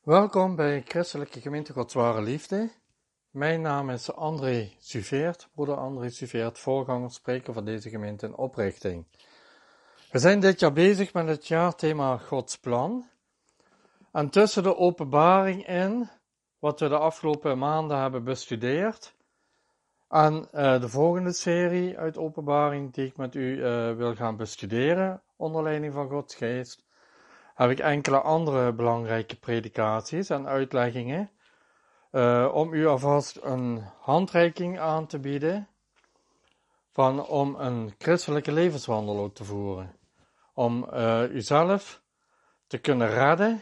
Welkom bij Christelijke Gemeente Gods Ware Liefde. Mijn naam is André Suveert, broeder André Suveert, voorganger, spreker van deze gemeente in oprichting. We zijn dit jaar bezig met het jaarthema Gods plan. En tussen de openbaring in, wat we de afgelopen maanden hebben bestudeerd, en de volgende serie uit openbaring die ik met u wil gaan bestuderen, onder leiding van Gods Geest, heb ik enkele andere belangrijke predikaties en uitleggingen om u alvast een handreiking aan te bieden om een christelijke levenswandel ook te voeren. Om uzelf te kunnen redden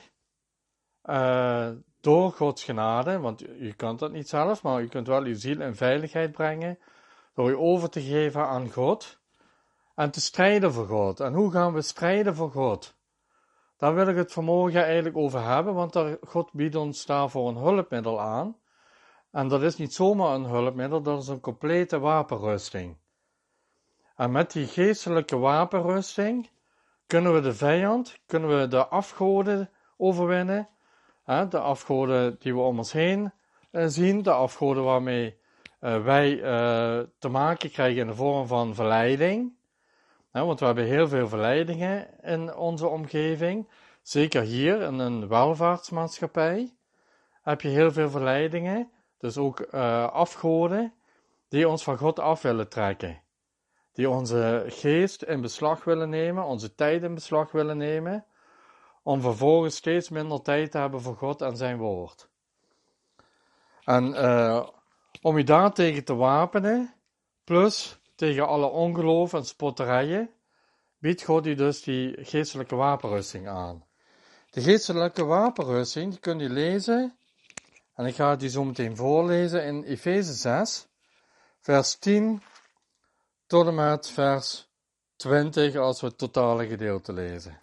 door Gods genade, want u kunt dat niet zelf, maar u kunt wel uw ziel in veiligheid brengen door u over te geven aan God en te strijden voor God. En hoe gaan we strijden voor God? Daar wil ik het vanmorgen eigenlijk over hebben, want God biedt ons daarvoor een hulpmiddel aan. En dat is niet zomaar een hulpmiddel, dat is een complete wapenrusting. En met die geestelijke wapenrusting kunnen we de vijand, kunnen we de afgoden overwinnen. De afgoden die we om ons heen zien, de afgoden waarmee wij te maken krijgen in de vorm van verleiding. Want we hebben heel veel verleidingen in onze omgeving. Zeker hier in een welvaartsmaatschappij heb je heel veel verleidingen. Dus ook afgoden die ons van God af willen trekken. Die onze geest in beslag willen nemen, onze tijd in beslag willen nemen. Om vervolgens steeds minder tijd te hebben voor God en zijn woord. En om je daartegen te wapenen, plus tegen alle ongeloof en spotterijen, biedt God u dus die geestelijke wapenrusting aan. De geestelijke wapenrusting, die kunt u lezen, en ik ga het u zo meteen voorlezen in Efeze 6, vers 10 tot en met vers 20, als we het totale gedeelte lezen.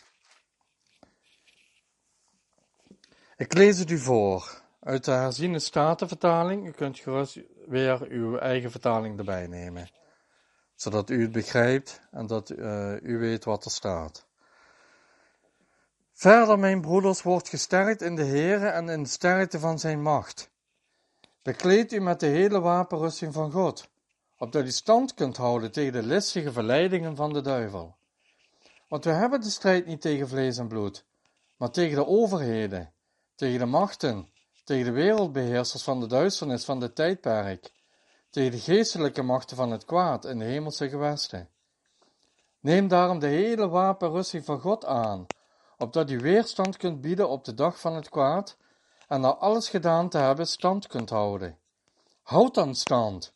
Ik lees het u voor, uit de herziene statenvertaling. U kunt gerust weer uw eigen vertaling erbij nemen, zodat u het begrijpt en dat u weet wat er staat. Verder, mijn broeders, wordt gesterkt in de Heere en in de sterkte van zijn macht. Bekleed u met de hele wapenrusting van God, opdat u stand kunt houden tegen de listige verleidingen van de duivel. Want we hebben de strijd niet tegen vlees en bloed, maar tegen de overheden, tegen de machten, tegen de wereldbeheersers van de duisternis van dit tijdperk, tegen de geestelijke machten van het kwaad in de hemelse gewesten. Neem daarom de hele wapenrusting van God aan, opdat u weerstand kunt bieden op de dag van het kwaad, en na alles gedaan te hebben stand kunt houden. Houd dan stand,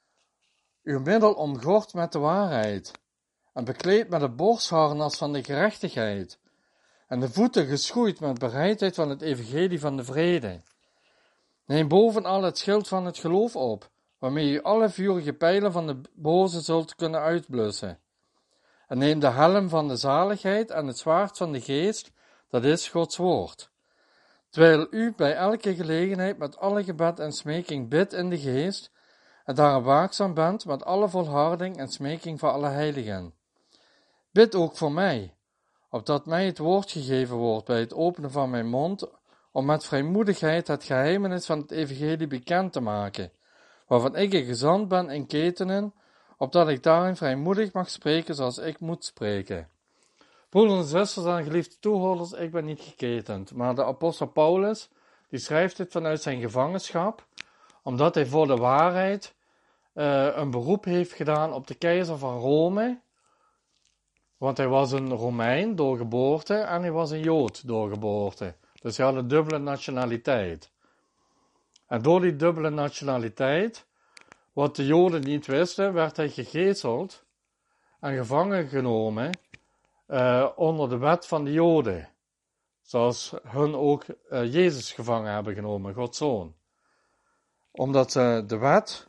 uw middel omgord met de waarheid, en bekleed met het borstharnas van de gerechtigheid, en de voeten geschoeid met bereidheid van het evangelie van de vrede. Neem bovenal het schild van het geloof op, waarmee u alle vurige pijlen van de boze zult kunnen uitblussen. En neem de helm van de zaligheid en het zwaard van de geest, dat is Gods woord. Terwijl u bij elke gelegenheid met alle gebed en smeking bidt in de geest, en daarop waakzaam bent met alle volharding en smeking voor alle heiligen. Bid ook voor mij, opdat mij het woord gegeven wordt bij het openen van mijn mond, om met vrijmoedigheid het geheimenis van het evangelie bekend te maken, waarvan ik een gezant ben in ketenen, opdat ik daarin vrijmoedig mag spreken zoals ik moet spreken. Broeders en zusters en geliefde toehoorders, ik ben niet geketend, maar de apostel Paulus, die schrijft dit vanuit zijn gevangenschap, omdat hij voor de waarheid een beroep heeft gedaan op de keizer van Rome, want hij was een Romein door geboorte en hij was een Jood door geboorte. Dus hij had een dubbele nationaliteit. En door die dubbele nationaliteit, wat de Joden niet wisten, werd hij gegezeld en gevangen genomen onder de wet van de Joden. Zoals hun ook Jezus gevangen hebben genomen, Gods Zoon. Omdat ze de wet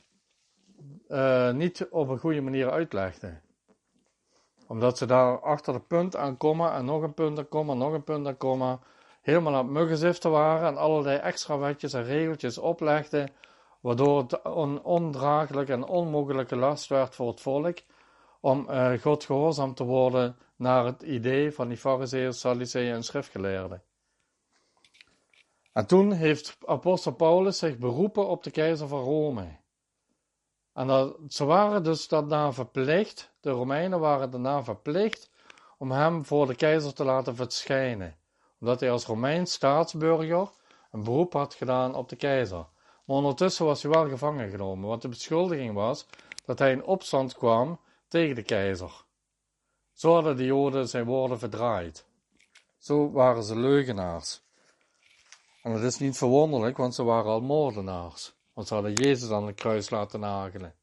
niet op een goede manier uitlegden. Omdat ze daar achter het punt aan komen en nog een punt aan komen, nog een punt aan komen, helemaal aan het muggenziften waren en allerlei extra wetjes en regeltjes oplegden, waardoor het een ondraaglijke en onmogelijke last werd voor het volk om God gehoorzaam te worden naar het idee van die Farizeeën, Sadduceeën en schriftgeleerden. En toen heeft apostel Paulus zich beroepen op de keizer van Rome. En ze waren dus daarna verplicht, de Romeinen waren daarna verplicht, om hem voor de keizer te laten verschijnen. Omdat hij als Romeins staatsburger een beroep had gedaan op de keizer. Maar ondertussen was hij wel gevangen genomen, want de beschuldiging was dat hij in opstand kwam tegen de keizer. Zo hadden de Joden zijn woorden verdraaid. Zo waren ze leugenaars. En dat is niet verwonderlijk, want ze waren al moordenaars. Want ze hadden Jezus aan het kruis laten nagelen.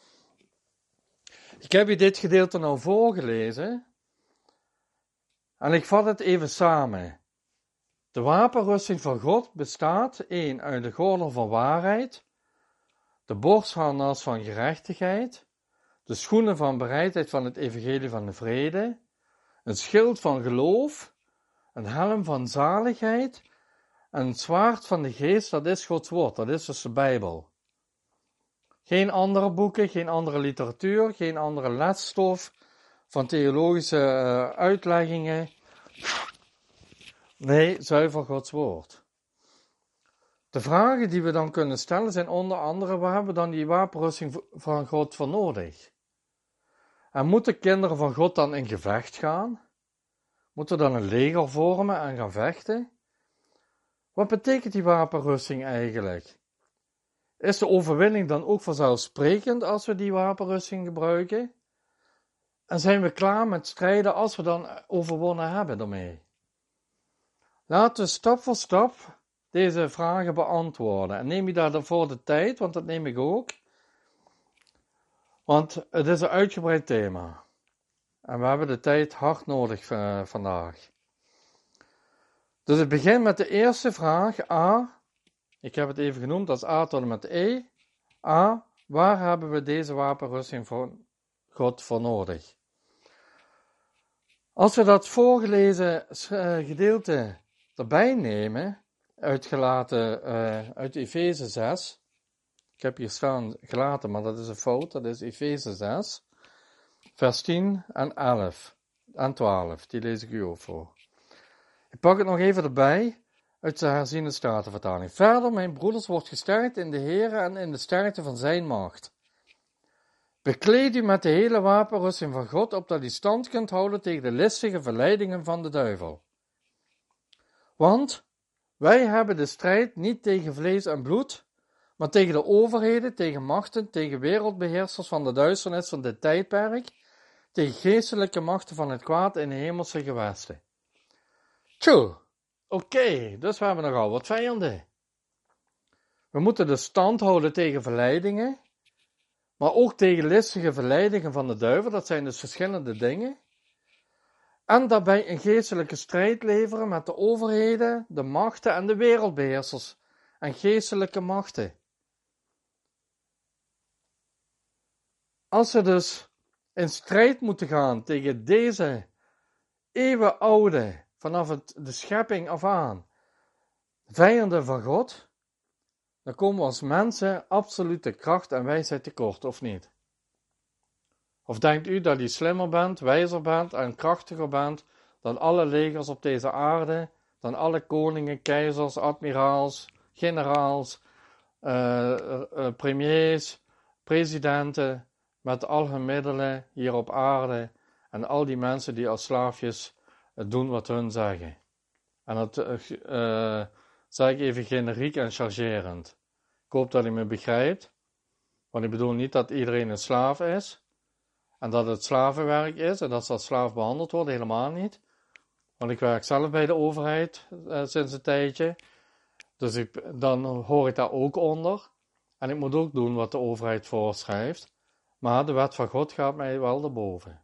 Ik heb u dit gedeelte nou voorgelezen. En ik vat het even samen. De wapenrusting van God bestaat 1 uit de gordel van waarheid, de borstharnas van gerechtigheid, de schoenen van bereidheid van het evangelie van de vrede, een schild van geloof, een helm van zaligheid en het zwaard van de geest, dat is Gods woord, dat is dus de Bijbel. Geen andere boeken, geen andere literatuur, geen andere lesstof van theologische uitleggingen. Nee, zuiver Gods woord. De vragen die we dan kunnen stellen zijn onder andere, waar hebben we dan die wapenrusting van God voor nodig? En moeten kinderen van God dan in gevecht gaan? Moeten we dan een leger vormen en gaan vechten? Wat betekent die wapenrusting eigenlijk? Is de overwinning dan ook vanzelfsprekend als we die wapenrusting gebruiken? En zijn we klaar met strijden als we dan overwonnen hebben daarmee? Laten we stap voor stap deze vragen beantwoorden. En neem je daarvoor de tijd, want dat neem ik ook. Want het is een uitgebreid thema. En we hebben de tijd hard nodig vandaag. Dus ik begin met de eerste vraag. A. Ik heb het even genoemd als A tot en met E. A. Waar hebben we deze wapenrusting van God voor nodig? Als we dat voorgelezen gedeelte erbij nemen, uit Efeze 6. Ik heb hier staan gelaten, maar dat is een fout. Dat is Efeze 6, vers 10 en 11 en 12. Die lees ik u ook voor. Ik pak het nog even erbij uit de herziene statenvertaling. Verder, mijn broeders, wordt gesterkt in de Heere en in de sterkte van zijn macht. Bekleed u met de hele wapenrusting van God, opdat u stand kunt houden tegen de listige verleidingen van de duivel. Want wij hebben de strijd niet tegen vlees en bloed, maar tegen de overheden, tegen machten, tegen wereldbeheersers van de duisternis van dit tijdperk, tegen geestelijke machten van het kwaad in de hemelse gewesten. Oké, dus we hebben nogal wat vijanden. We moeten de stand houden tegen verleidingen, maar ook tegen listige verleidingen van de duivel, dat zijn dus verschillende dingen. En daarbij een geestelijke strijd leveren met de overheden, de machten en de wereldbeheersers en geestelijke machten. Als we dus in strijd moeten gaan tegen deze eeuwenoude, vanaf de schepping af aan, vijanden van God, dan komen we als mensen absolute kracht en wijsheid tekort, of niet? Of denkt u dat u slimmer bent, wijzer bent en krachtiger bent dan alle legers op deze aarde, dan alle koningen, keizers, admiraals, generaals, premiers, presidenten, met al hun middelen hier op aarde en al die mensen die als slaafjes doen wat hun zeggen. En dat zeg ik even generiek en chargerend. Ik hoop dat u me begrijpt, want ik bedoel niet dat iedereen een slaaf is, en dat het slavenwerk is en dat ze als slaaf behandeld worden, helemaal niet. Want ik werk zelf bij de overheid sinds een tijdje. Dus dan hoor ik daar ook onder. En ik moet ook doen wat de overheid voorschrijft. Maar de wet van God gaat mij wel erboven.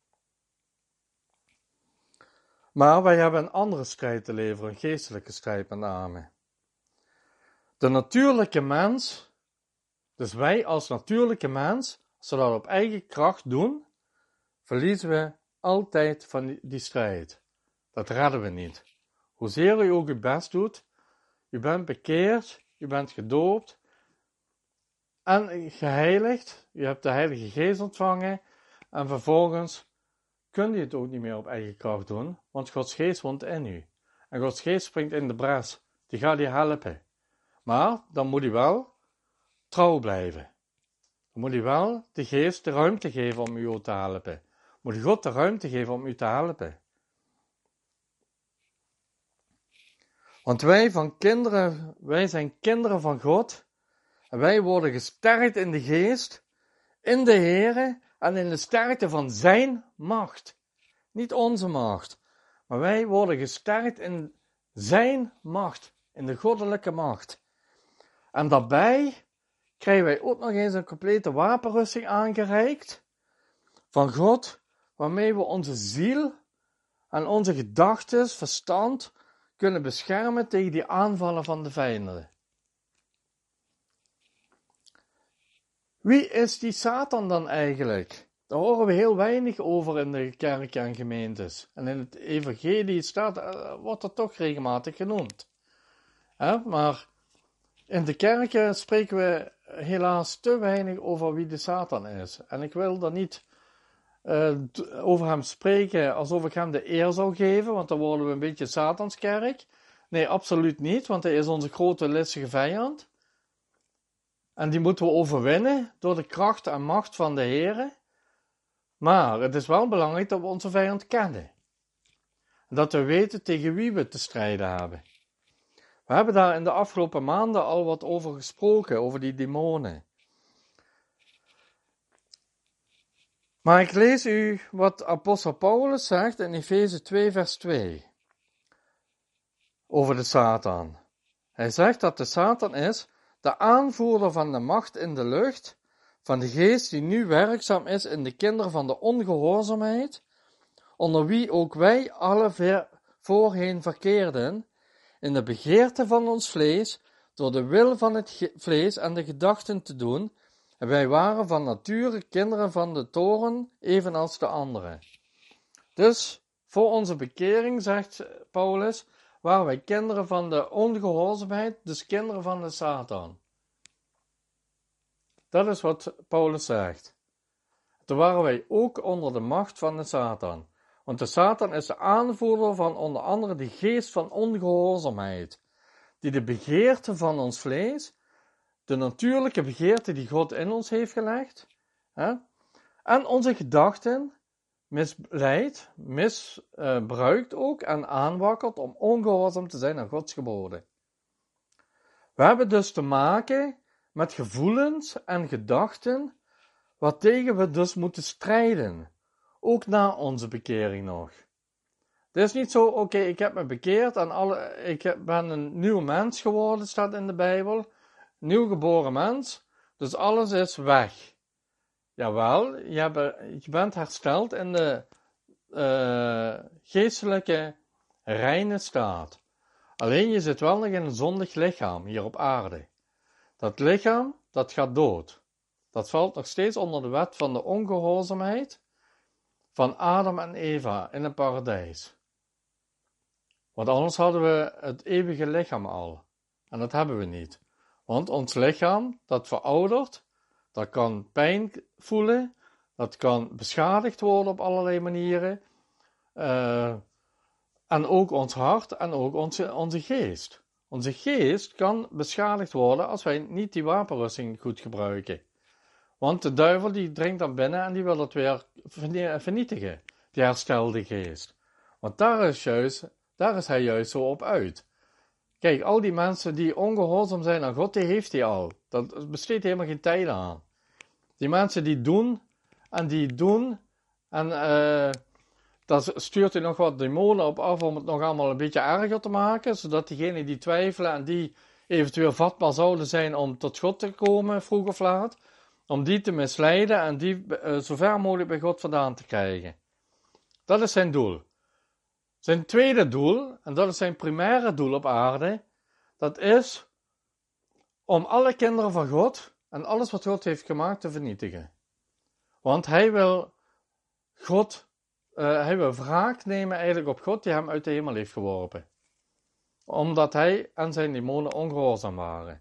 Maar wij hebben een andere strijd te leveren, een geestelijke strijd met name. De natuurlijke mens, dus wij als natuurlijke mens, als we dat op eigen kracht doen, verliezen we altijd van die strijd. Dat redden we niet. Hoezeer u ook uw best doet, u bent bekeerd, u bent gedoopt en geheiligd, u hebt de Heilige Geest ontvangen en vervolgens kunt u het ook niet meer op eigen kracht doen, want Gods Geest woont in u. En Gods Geest springt in de bres Die gaat je helpen. Maar dan moet hij wel trouw blijven. Dan moet hij wel de geest de ruimte geven om u te helpen. Moet God de ruimte geven om u te helpen. Want wij zijn kinderen van God. En wij worden gesterkt in de geest, in de Here en in de sterkte van zijn macht. Niet onze macht. Maar wij worden gesterkt in zijn macht. In de goddelijke macht. En daarbij krijgen wij ook nog eens een complete wapenrusting aangereikt van God, waarmee we onze ziel en onze gedachten, verstand kunnen beschermen tegen die aanvallen van de vijanden. Wie is die Satan dan eigenlijk? Daar horen we heel weinig over in de kerk en gemeentes. En in het evangelie wordt er toch regelmatig genoemd. Maar in de kerken spreken we helaas te weinig over wie de Satan is. En ik wil daar niet over hem spreken alsof ik hem de eer zou geven, want dan worden we een beetje Satanskerk. Nee, absoluut niet, want hij is onze grote listige vijand. En die moeten we overwinnen door de kracht en macht van de Heere. Maar het is wel belangrijk dat we onze vijand kennen. En dat we weten tegen wie we te strijden hebben. We hebben daar in de afgelopen maanden al wat over gesproken, over die demonen. Maar ik lees u wat apostel Paulus zegt in Efeze 2 vers 2. Over de Satan. Hij zegt dat de Satan is de aanvoerder van de macht in de lucht, van de geest die nu werkzaam is in de kinderen van de ongehoorzaamheid, onder wie ook wij alle voorheen verkeerden, in de begeerte van ons vlees, door de wil van het vlees en de gedachten te doen, en wij waren van nature kinderen van de toren, evenals de anderen. Dus, voor onze bekering, zegt Paulus, waren wij kinderen van de ongehoorzaamheid, dus kinderen van de Satan. Dat is wat Paulus zegt. Toen waren wij ook onder de macht van de Satan. Want de Satan is de aanvoerder van onder andere de geest van ongehoorzaamheid, die de begeerte van ons vlees, de natuurlijke begeerte die God in ons heeft gelegd, en onze gedachten misleidt, misbruikt ook en aanwakkert om ongehoorzaam te zijn aan Gods geboden. We hebben dus te maken met gevoelens en gedachten, waartegen we dus moeten strijden, ook na onze bekering nog. Het is niet zo, oké, ik heb me bekeerd en ik ben een nieuw mens geworden, staat in de Bijbel, nieuw geboren mens, dus alles is weg. Jawel, je bent hersteld in de geestelijke reine staat. Alleen je zit wel nog in een zondig lichaam hier op aarde. Dat lichaam, dat gaat dood. Dat valt nog steeds onder de wet van de ongehoorzaamheid van Adam en Eva in het paradijs. Want anders hadden we het eeuwige lichaam al. En dat hebben we niet. Want ons lichaam, dat veroudert, dat kan pijn voelen, dat kan beschadigd worden op allerlei manieren. En ook ons hart en ook onze geest. Onze geest kan beschadigd worden als wij niet die wapenrusting goed gebruiken. Want de duivel die dringt dan binnen en die wil het weer vernietigen, die herstelde geest. Want daar is hij juist zo op uit. Kijk, al die mensen die ongehoorzaam zijn aan God, die heeft hij al. Dat besteedt helemaal geen tijd aan. Die mensen die doen en daar stuurt hij nog wat demonen op af om het nog allemaal een beetje erger te maken, zodat diegenen die twijfelen en die eventueel vatbaar zouden zijn om tot God te komen, vroeg of laat, om die te misleiden en die zo ver mogelijk bij God vandaan te krijgen. Dat is zijn doel. Zijn tweede doel, en dat is zijn primaire doel op aarde, dat is om alle kinderen van God en alles wat God heeft gemaakt te vernietigen. Want hij wil wraak nemen eigenlijk op God die hem uit de hemel heeft geworpen. Omdat hij en zijn demonen ongehoorzaam waren.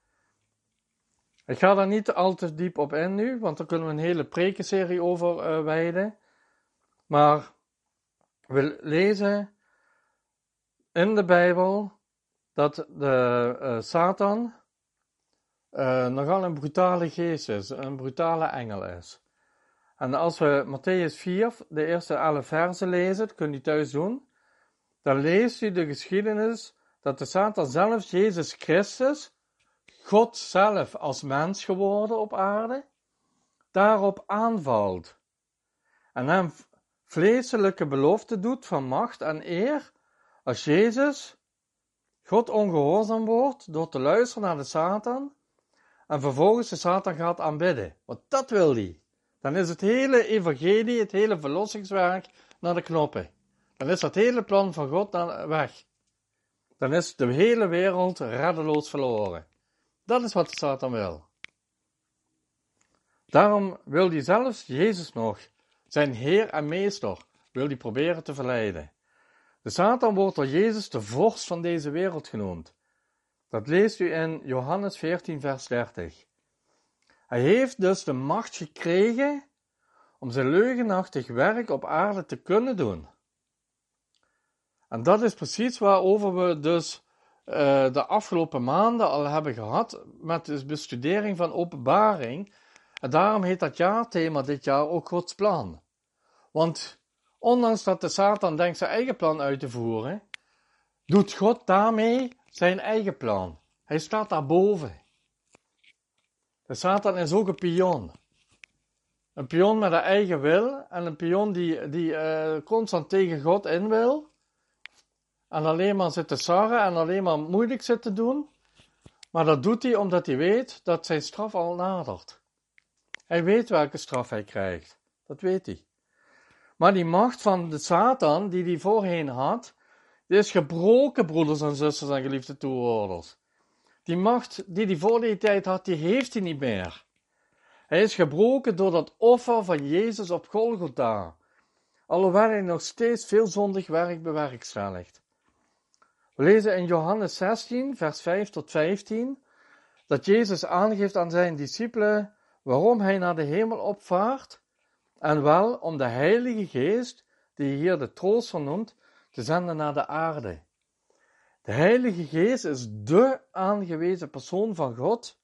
Ik ga daar niet al te diep op in nu, want daar kunnen we een hele prekenserie over wijden. Maar we lezen in de Bijbel dat de Satan nogal een brutale geest is, een brutale engel is. En als we Mattheüs 4, de eerste 11 versen lezen, dat kunt u thuis doen, dan leest u de geschiedenis dat de Satan zelf Jezus Christus, God zelf als mens geworden op aarde, daarop aanvalt. En hem vleeselijke belofte doet van macht en eer, als Jezus God ongehoorzaam wordt door te luisteren naar de Satan, en vervolgens de Satan gaat aanbidden. Want dat wil hij. Dan is het hele evangelie, het hele verlossingswerk naar de knoppen. Dan is dat hele plan van God weg. Dan is de hele wereld reddeloos verloren. Dat is wat de Satan wil. Daarom wil hij zelfs Jezus nog, zijn Heer en Meester, wil hij proberen te verleiden. De Satan wordt door Jezus de vorst van deze wereld genoemd. Dat leest u in Johannes 14 vers 30. Hij heeft dus de macht gekregen om zijn leugenachtig werk op aarde te kunnen doen. En dat is precies waarover we dus de afgelopen maanden al hebben gehad met de bestudering van Openbaring. En daarom heet dat jaarthema dit jaar ook Gods plan. Want ondanks dat de Satan denkt zijn eigen plan uit te voeren, doet God daarmee zijn eigen plan. Hij staat daarboven. De Satan is ook een pion. Een pion met een eigen wil en een pion die constant tegen God in wil. En alleen maar zit te sarren en alleen maar moeilijk zit te doen. Maar dat doet hij omdat hij weet dat zijn straf al nadert. Hij weet welke straf hij krijgt. Dat weet hij. Maar die macht van de Satan die hij voorheen had, die is gebroken, broeders en zusters en geliefde toehoorders. Die macht die hij voor die tijd had, die heeft hij niet meer. Hij is gebroken door dat offer van Jezus op Golgotha. Alhoewel hij nog steeds veel zondig werk bewerkstelligt. We lezen in Johannes 16, vers 5 tot 15, dat Jezus aangeeft aan zijn discipelen waarom hij naar de hemel opvaart, en wel om de Heilige Geest, die hier de trooster noemt, te zenden naar de aarde. De Heilige Geest is de aangewezen persoon van God,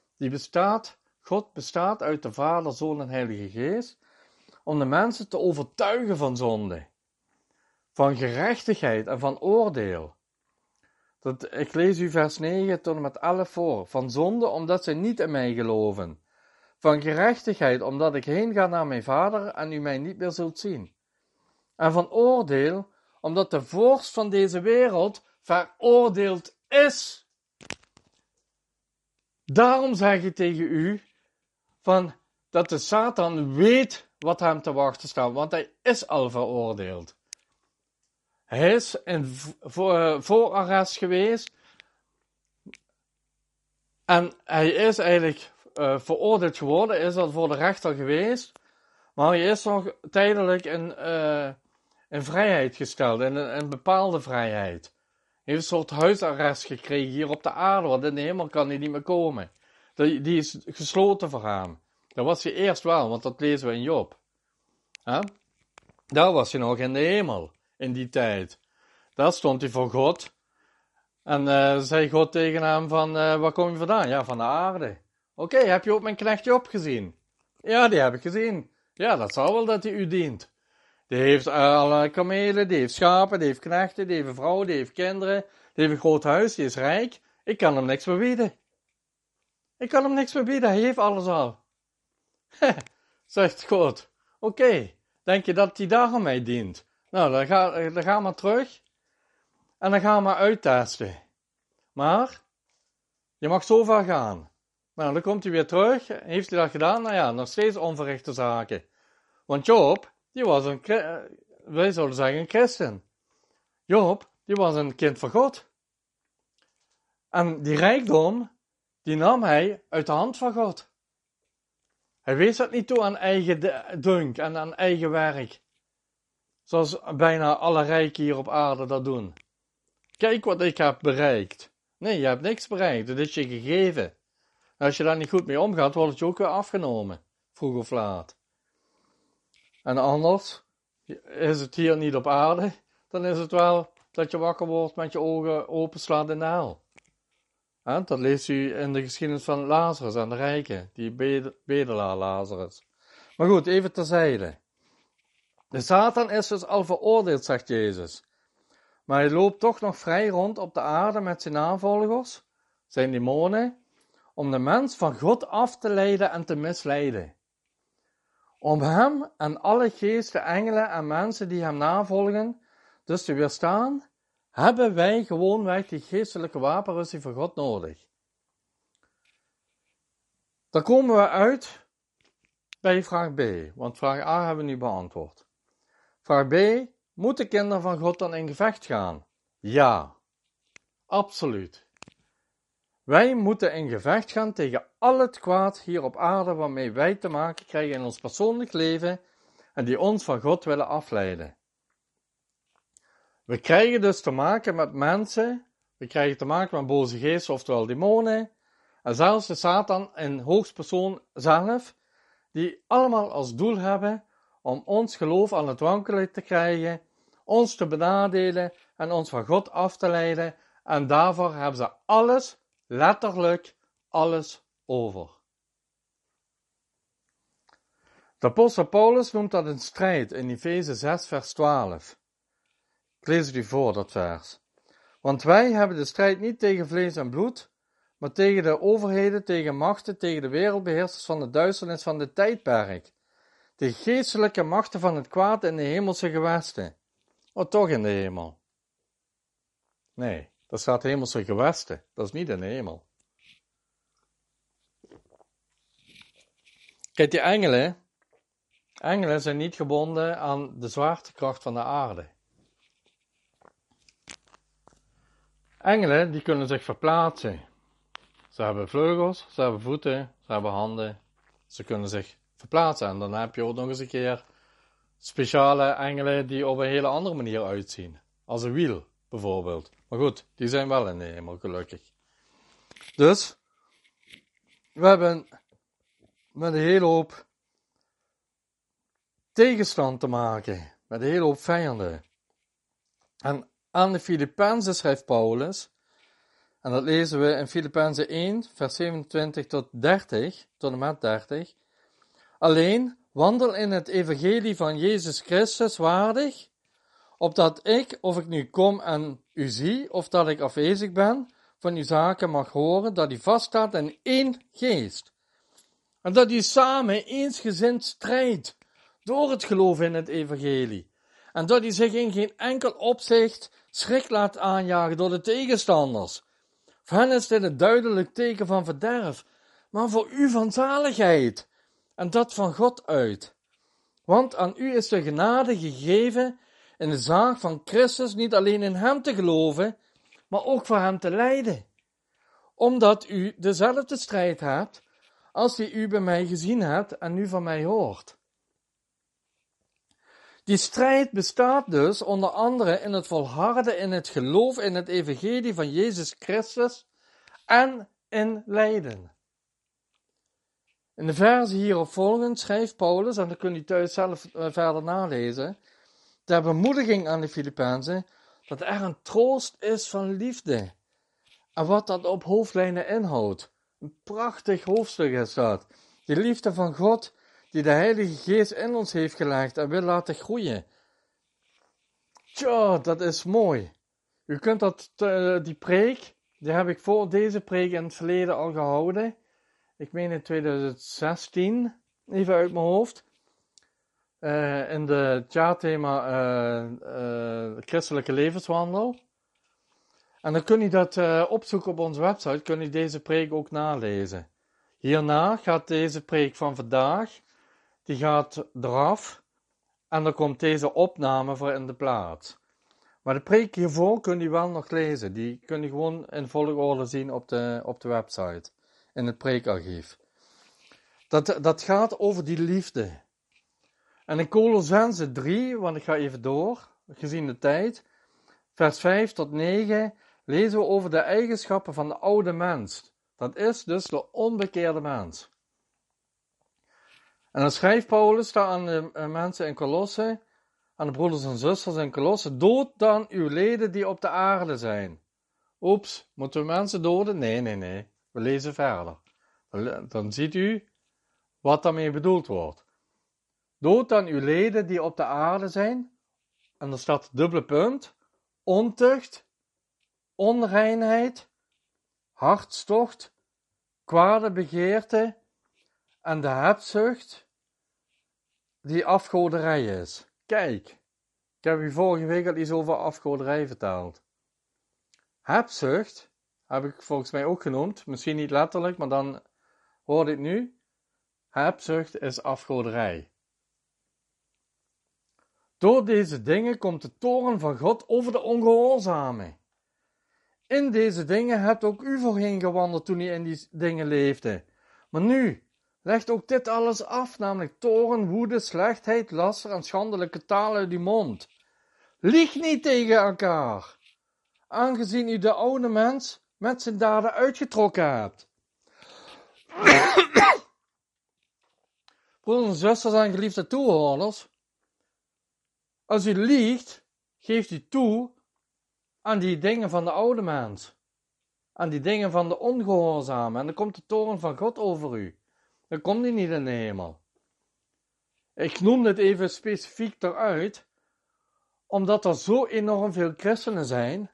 God bestaat uit de Vader, Zoon en Heilige Geest, om de mensen te overtuigen van zonde, van gerechtigheid en van oordeel. Ik lees u vers 9 tot en met 11 voor. Van zonde, omdat zij niet in mij geloven. Van gerechtigheid, omdat ik heen ga naar mijn Vader en u mij niet meer zult zien. En van oordeel, omdat de vorst van deze wereld veroordeeld is. Daarom zeg ik tegen u, dat de Satan weet wat hem te wachten staat, want hij is al veroordeeld. Hij is in voorarrest geweest en hij is eigenlijk veroordeeld geworden, is al voor de rechter geweest, maar hij is nog tijdelijk in vrijheid gesteld, in een bepaalde vrijheid. Hij heeft een soort huisarrest gekregen hier op de aarde, want in de hemel kan hij niet meer komen. Die is gesloten voor hem. Dat was hij eerst wel, want dat lezen we in Job. Daar was hij nog in de hemel, in die tijd. Daar stond hij voor God. En zei God tegen hem van, waar kom je vandaan? Ja, van de aarde. Oké, heb je ook mijn knecht Job gezien? Ja, die heb ik gezien. Ja, dat zal wel dat hij u dient. Die heeft alle kamelen, die heeft schapen, die heeft knechten, die heeft een vrouw, die heeft kinderen, die heeft een groot huis, die is rijk. Ik kan hem niks meer bieden. Hij heeft alles al. Zegt God. Oké, denk je dat hij daarom mij dient? Nou, dan ga maar terug en dan gaan we maar uittesten. Maar je mag zo ver gaan. Nou, dan komt hij weer terug. Heeft hij dat gedaan? Nou ja, nog steeds onverrichte zaken. Want Job, die was wij zouden zeggen een christen. Job, die was een kind van God. En die rijkdom, die nam hij uit de hand van God. Hij wees dat niet toe aan eigen dunk en aan eigen werk. Zoals bijna alle rijken hier op aarde dat doen. Kijk wat ik heb bereikt. Nee, je hebt niks bereikt. Dat is je gegeven. En als je daar niet goed mee omgaat, wordt het je ook weer afgenomen. Vroeg of laat. En anders is het hier niet op aarde. Dan is het wel dat je wakker wordt met je ogen openslaat in de hel. Dat leest u in de geschiedenis van Lazarus en de rijken, die bedelaar Lazarus. Maar goed, even terzijde. De Satan is dus al veroordeeld, zegt Jezus. Maar hij loopt toch nog vrij rond op de aarde met zijn navolgers, zijn demonen, om de mens van God af te leiden en te misleiden. Om hem en alle geesten, engelen en mensen die hem navolgen, dus te weerstaan, hebben wij gewoonweg die geestelijke wapenrusting van God nodig. Dan komen we uit bij vraag B, want vraag A hebben we nu beantwoord. Vraag B, moeten kinderen van God dan in gevecht gaan? Ja, absoluut. Wij moeten in gevecht gaan tegen al het kwaad hier op aarde waarmee wij te maken krijgen in ons persoonlijk leven en die ons van God willen afleiden. We krijgen dus te maken met mensen, we krijgen te maken met boze geesten, oftewel demonen, en zelfs de Satan in hoogstpersoon zelf, die allemaal als doel hebben om ons geloof aan het wankelen te krijgen, ons te benadelen en ons van God af te leiden, en daarvoor hebben ze alles, letterlijk alles over. De apostel Paulus noemt dat een strijd in Efeze 6 vers 12. Ik lees het u voor, dat vers. Want wij hebben de strijd niet tegen vlees en bloed, maar tegen de overheden, tegen machten, tegen de wereldbeheersers van de duisternis van dit tijdperk. De geestelijke machten van het kwaad in de hemelse gewesten. Oh, toch in de hemel? Nee, dat staat hemelse gewesten. Dat is niet in de hemel. Kijk, die engelen zijn niet gebonden aan de zwaartekracht van de aarde. Engelen, die kunnen zich verplaatsen. Ze hebben vleugels, ze hebben voeten, ze hebben handen. Ze kunnen zich verplaatsen. En dan heb je ook nog eens een keer speciale engelen die op een hele andere manier uitzien. Als een wiel, bijvoorbeeld. Maar goed, die zijn wel in de hemel, gelukkig. Dus, we hebben met een hele hoop tegenstand te maken. Met een hele hoop vijanden. En aan de Filippenzen schrijft Paulus, en dat lezen we in Filippenzen 1, vers 27 tot en met 30. Alleen, wandel in het evangelie van Jezus Christus waardig, opdat ik, of ik nu kom en u zie, of dat ik afwezig ben, van uw zaken mag horen, dat u vaststaat in één geest. En dat u samen eensgezind strijdt, door het geloof in het evangelie. En dat u zich in geen enkel opzicht schrik laat aanjagen door de tegenstanders. Voor hen is dit een duidelijk teken van verderf, maar voor u van zaligheid. En dat van God uit. Want aan u is de genade gegeven in de zaak van Christus niet alleen in hem te geloven, maar ook voor hem te lijden. Omdat u dezelfde strijd hebt als die u bij mij gezien hebt en nu van mij hoort. Die strijd bestaat dus onder andere in het volharden in het geloof in het evangelie van Jezus Christus en in lijden. In de versen hierop volgend schrijft Paulus, en dat kunt u thuis zelf verder nalezen, ter bemoediging aan de Filippenzen, dat er een troost is van liefde. En wat dat op hoofdlijnen inhoudt. Een prachtig hoofdstuk is dat. Die liefde van God, die de Heilige Geest in ons heeft gelegd en wil laten groeien. Tja, dat is mooi. U kunt die preek, die heb ik voor deze preek in het verleden al gehouden. Ik meen in 2016, even uit mijn hoofd. In het jaarthema Christelijke Levenswandel. En dan kun je dat opzoeken op onze website, kun je deze preek ook nalezen. Hierna gaat deze preek van vandaag, die gaat eraf. En dan komt deze opname voor in de plaats. Maar de preek hiervoor kun je wel nog lezen. Die kun je gewoon in volgorde zien op de website. In het preekarchief. Dat gaat over die liefde. En in Kolossenzen 3, want ik ga even door, gezien de tijd, vers 5 tot 9, lezen we over de eigenschappen van de oude mens. Dat is dus de onbekeerde mens. En dan schrijft Paulus daar aan de mensen in Kolosse, aan de broeders en zusters in Kolosse, dood dan uw leden die op de aarde zijn. Oeps, moeten we mensen doden? Nee. We lezen verder. Dan ziet u wat daarmee bedoeld wordt. Dood dan uw leden die op de aarde zijn. En er staat dubbele punt. Ontucht, onreinheid, hartstocht, kwade begeerte en de hebzucht die afgoderij is. Kijk, ik heb u vorige week al iets over afgoderij verteld. Hebzucht heb ik volgens mij ook genoemd. Misschien niet letterlijk, maar dan hoor ik nu. Hebzucht is afgoderij. Door deze dingen komt de toorn van God over de ongehoorzamen. In deze dingen hebt ook u voorheen gewandeld toen u in die dingen leefde. Maar nu legt ook dit alles af, namelijk toorn, woede, slechtheid, laster en schandelijke taal uit uw mond. Lieg niet tegen elkaar, aangezien u de oude mens met zijn daden uitgetrokken hebt. Broeders en zusters en geliefde toehoorders, als u liegt, geeft u toe aan die dingen van de oude mens, aan die dingen van de ongehoorzamen, en dan komt de toorn van God over u. Dan komt hij niet in de hemel. Ik noem dit even specifiek eruit, omdat er zo enorm veel christenen zijn,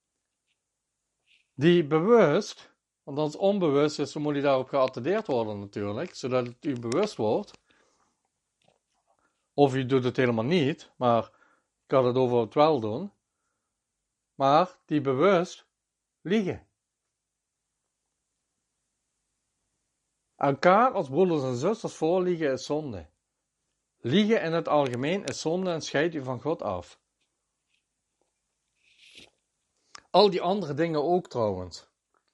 die bewust, want als het onbewust is, dan moet je daarop geattendeerd worden natuurlijk, zodat het u bewust wordt. Of u doet het helemaal niet, maar ik had het over het wel doen. Maar die bewust liegen. Elkaar als broeders en zusters voorliegen is zonde. Liegen in het algemeen is zonde en scheidt u van God af. Al die andere dingen ook trouwens.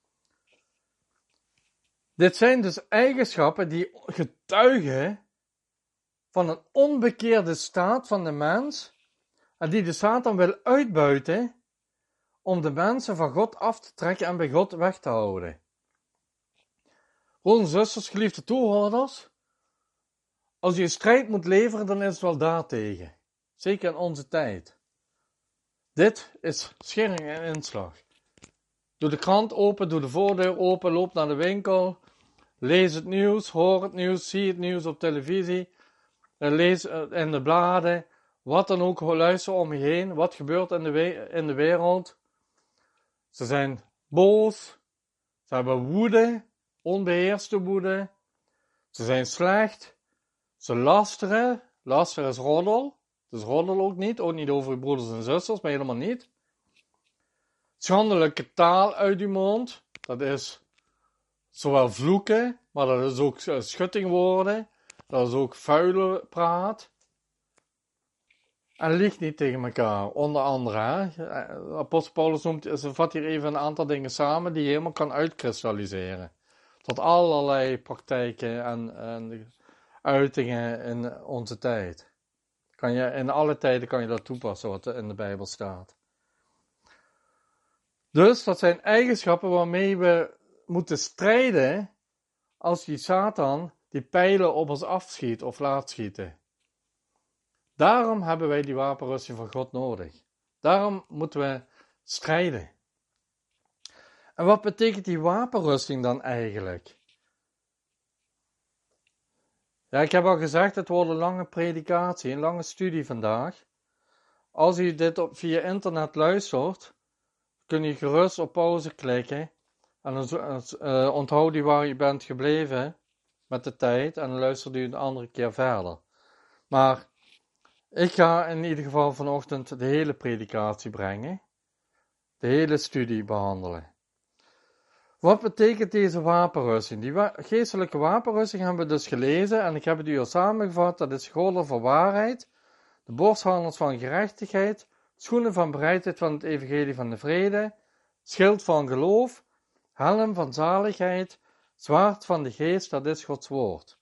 Dit zijn dus eigenschappen die getuigen van een onbekeerde staat van de mens en die de Satan wil uitbuiten om de mensen van God af te trekken en bij God weg te houden. Broeders en zusters, geliefde toehoorders, als je een strijd moet leveren, dan is het wel daartegen. Zeker in onze tijd. Dit is schering en inslag. Doe de krant open, doe de voordeur open, loop naar de winkel, lees het nieuws, hoor het nieuws, zie het nieuws op televisie, lees in de bladen, wat dan ook, luister om je heen, wat gebeurt in de wereld. Ze zijn boos, ze hebben woede, onbeheerste woede, ze zijn slecht, ze lasteren, laster is roddel, dus roddel ook niet over uw broeders en zusters, maar helemaal niet. Schandelijke taal uit uw mond, dat is zowel vloeken, maar dat is ook schuttingwoorden, dat is ook vuile praat. En lieg niet tegen elkaar, onder andere. Apostel Paulus vat hier even een aantal dingen samen die je helemaal kan uitkristalliseren. Tot allerlei praktijken en uitingen in onze tijd. In alle tijden kan je dat toepassen wat er in de Bijbel staat. Dus dat zijn eigenschappen waarmee we moeten strijden als die Satan die pijlen op ons afschiet of laat schieten. Daarom hebben wij die wapenrusting van God nodig. Daarom moeten we strijden. En wat betekent die wapenrusting dan eigenlijk? Ja, ik heb al gezegd, het wordt een lange predikatie, een lange studie vandaag. Als u dit via internet luistert, kun je gerust op pauze klikken. En dan onthoud u waar u bent gebleven met de tijd en dan luistert u een andere keer verder. Maar ik ga in ieder geval vanochtend de hele predikatie brengen. De hele studie behandelen. Wat betekent deze wapenrusting? Die geestelijke wapenrusting hebben we dus gelezen en ik heb het u al samengevat. Dat is gordel van waarheid, de borstharnas van gerechtigheid, schoenen van bereidheid van het evangelie van de vrede, schild van geloof, helm van zaligheid, zwaard van de geest, dat is Gods woord.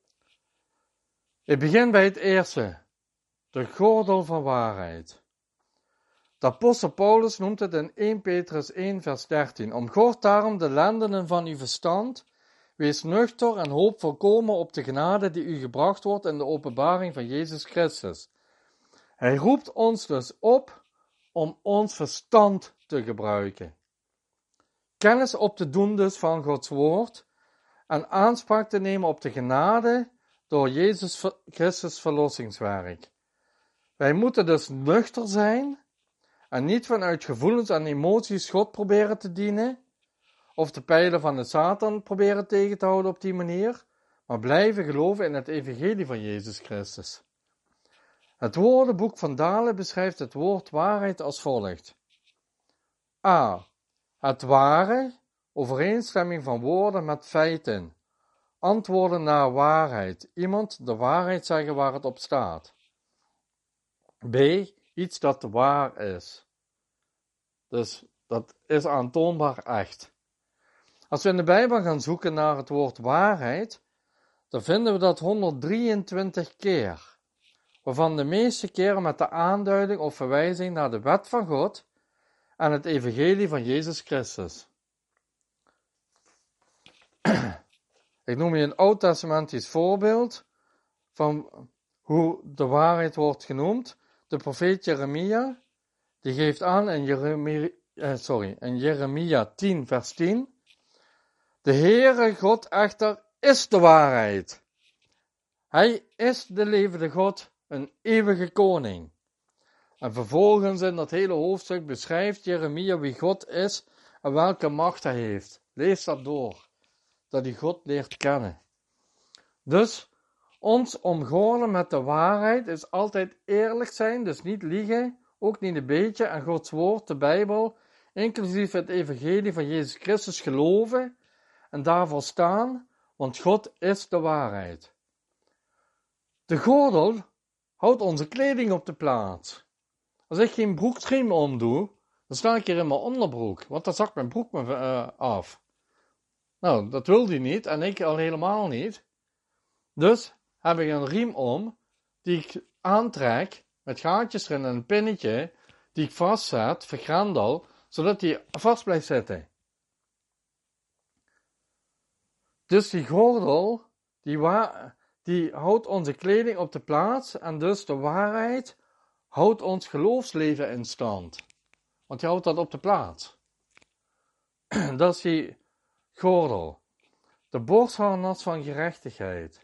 Ik begin bij het eerste, de gordel van waarheid. De apostel Paulus noemt het in 1 Petrus 1 vers 13. Omgord daarom de lendenen van uw verstand, wees nuchter en hoop volkomen op de genade die u gebracht wordt in de openbaring van Jezus Christus. Hij roept ons dus op om ons verstand te gebruiken. Kennis op te doen dus van Gods woord en aanspraak te nemen op de genade door Jezus Christus verlossingswerk. Wij moeten dus nuchter zijn en niet vanuit gevoelens en emoties God proberen te dienen of de pijlen van de Satan proberen tegen te houden op die manier, maar blijven geloven in het evangelie van Jezus Christus. Het woordenboek van Dalen beschrijft het woord waarheid als volgt. A. Het ware, overeenstemming van woorden met feiten. Antwoorden naar waarheid. Iemand de waarheid zeggen waar het op staat. B. Iets dat waar is. Dus dat is aantoonbaar echt. Als we in de Bijbel gaan zoeken naar het woord waarheid, dan vinden we dat 123 keer. Waarvan de meeste keren met de aanduiding of verwijzing naar de wet van God en het evangelie van Jezus Christus. Ik noem je een oud-testamentisch voorbeeld van hoe de waarheid wordt genoemd. De profeet Jeremia, die geeft aan in Jeremia 10 vers 10. De Heere God echter is de waarheid. Hij is de levende God, een eeuwige koning. En vervolgens in dat hele hoofdstuk beschrijft Jeremia wie God is en welke macht hij heeft. Lees dat door, dat hij God leert kennen. Dus ons omgorden met de waarheid is altijd eerlijk zijn, dus niet liegen, ook niet een beetje, en Gods woord, de Bijbel, inclusief het evangelie van Jezus Christus geloven en daarvoor staan, want God is de waarheid. De gordel houdt onze kleding op de plaats. Als ik geen broeksriem omdoe, dan sta ik hier in mijn onderbroek, want dan zakt mijn broek me af. Nou, dat wil hij niet en ik al helemaal niet. Dus heb ik een riem om, die ik aantrek, met gaatjes erin en een pinnetje, die ik vastzet, vergrendel, zodat die vast blijft zitten. Dus die gordel, die houdt onze kleding op de plaats en dus de waarheid houdt ons geloofsleven in stand. Want die houdt dat op de plaats. Dat is die gordel. De borstharnas van gerechtigheid.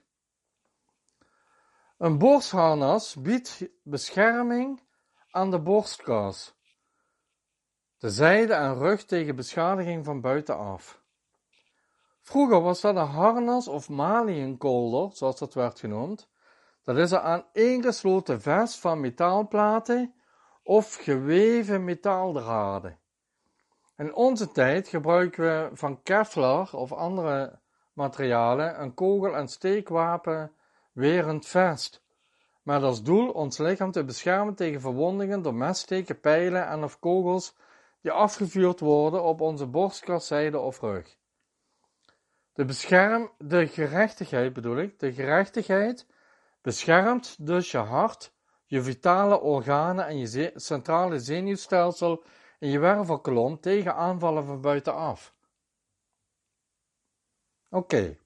Een borstharnas biedt bescherming aan de borstkas, de zijde en rug tegen beschadiging van buitenaf. Vroeger was dat een harnas of maliënkolder, zoals dat werd genoemd. Dat is een aaneengesloten vest van metaalplaten of geweven metaaldraden. In onze tijd gebruiken we van Kevlar of andere materialen een kogel- en steekwapen werend vest, met als doel ons lichaam te beschermen tegen verwondingen door messteken, pijlen en of kogels die afgevuurd worden op onze borstkas, zijde of rug. De gerechtigheid beschermt dus je hart, je vitale organen en je centrale zenuwstelsel in je wervelkolom tegen aanvallen van buitenaf. Oké.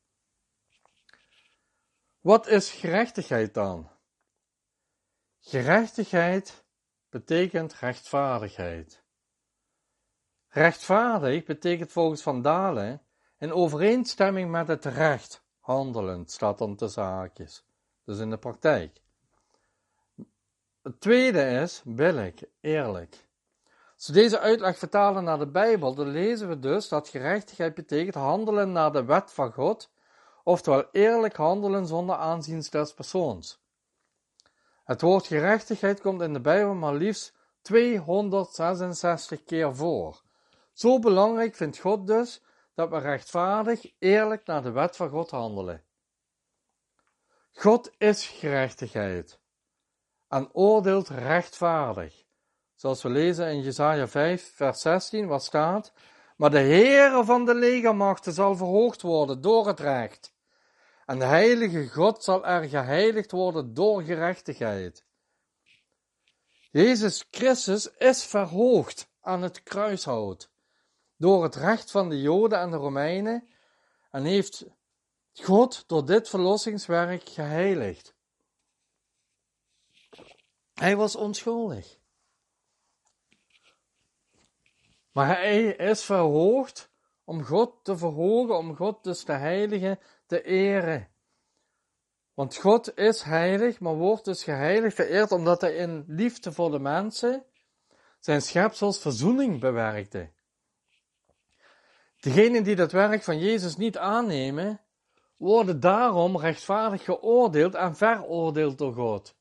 Wat is gerechtigheid dan? Gerechtigheid betekent rechtvaardigheid. Rechtvaardig betekent volgens Van Dalen in overeenstemming met het recht handelend, staat dan tussen haakjes. Dus in de praktijk. Het tweede is billijk, eerlijk. Als we deze uitleg vertalen naar de Bijbel, dan lezen we dus dat gerechtigheid betekent handelen naar de wet van God, oftewel eerlijk handelen zonder aanzien des persoons. Het woord gerechtigheid komt in de Bijbel maar liefst 266 keer voor. Zo belangrijk vindt God dus dat we rechtvaardig, eerlijk naar de wet van God handelen. God is gerechtigheid en oordeelt rechtvaardig. Zoals we lezen in Jesaja 5 vers 16, waar staat: maar de Heere van de legermachten zal verhoogd worden door het recht. En de heilige God zal er geheiligd worden door gerechtigheid. Jezus Christus is verhoogd aan het kruishout door het recht van de Joden en de Romeinen en heeft God door dit verlossingswerk geheiligd. Hij was onschuldig. Maar hij is verhoogd om God te verhogen, om God dus te heiligen, te eren. Want God is heilig, maar wordt dus geheiligd, vereerd, omdat hij in liefde voor de mensen zijn schepsels verzoening bewerkte. Degenen die dat werk van Jezus niet aannemen, worden daarom rechtvaardig geoordeeld en veroordeeld door God.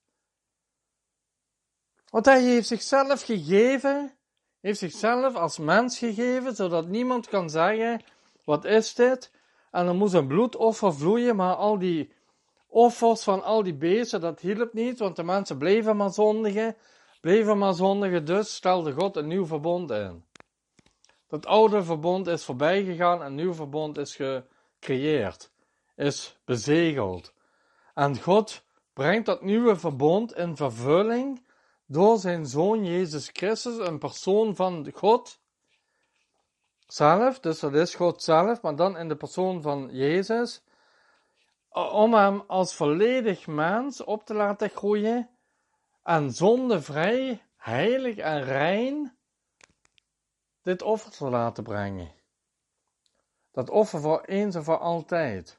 Want hij heeft zichzelf gegeven, heeft zichzelf als mens gegeven, zodat niemand kan zeggen, wat is dit? En er moest een bloedoffer vloeien, maar al die offers van al die beesten, dat hielp niet, want de mensen bleven maar zondigen, dus stelde God een nieuw verbond in. Dat oude verbond is voorbij gegaan en een nieuw verbond is gecreëerd, is bezegeld. En God brengt dat nieuwe verbond in vervulling door zijn Zoon Jezus Christus, een persoon van God zelf, dus dat is God zelf, maar dan in de persoon van Jezus, om hem als volledig mens op te laten groeien en zondevrij, heilig en rein dit offer te laten brengen. Dat offer voor eens en voor altijd.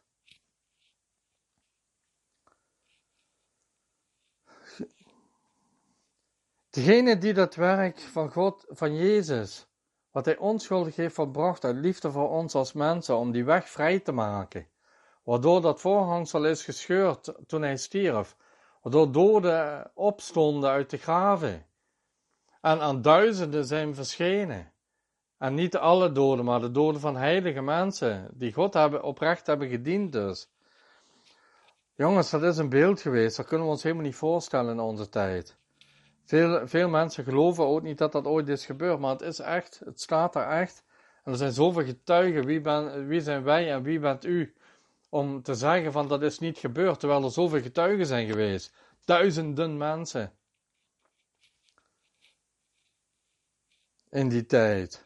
Degene die dat werk van God, van Jezus, wat hij onschuldig heeft volbracht uit liefde voor ons als mensen, om die weg vrij te maken, waardoor dat voorhangsel is gescheurd toen hij stierf, waardoor doden opstonden uit de graven en aan duizenden zijn verschenen. En niet alle doden, maar de doden van heilige mensen, die God oprecht hebben gediend dus. Jongens, dat is een beeld geweest, dat kunnen we ons helemaal niet voorstellen in onze tijd. Veel mensen geloven ook niet dat dat ooit is gebeurd, maar het is echt, het staat er echt. En er zijn zoveel getuigen, wie zijn wij en wie bent u, om te zeggen van dat is niet gebeurd, terwijl er zoveel getuigen zijn geweest. Duizenden mensen. In die tijd.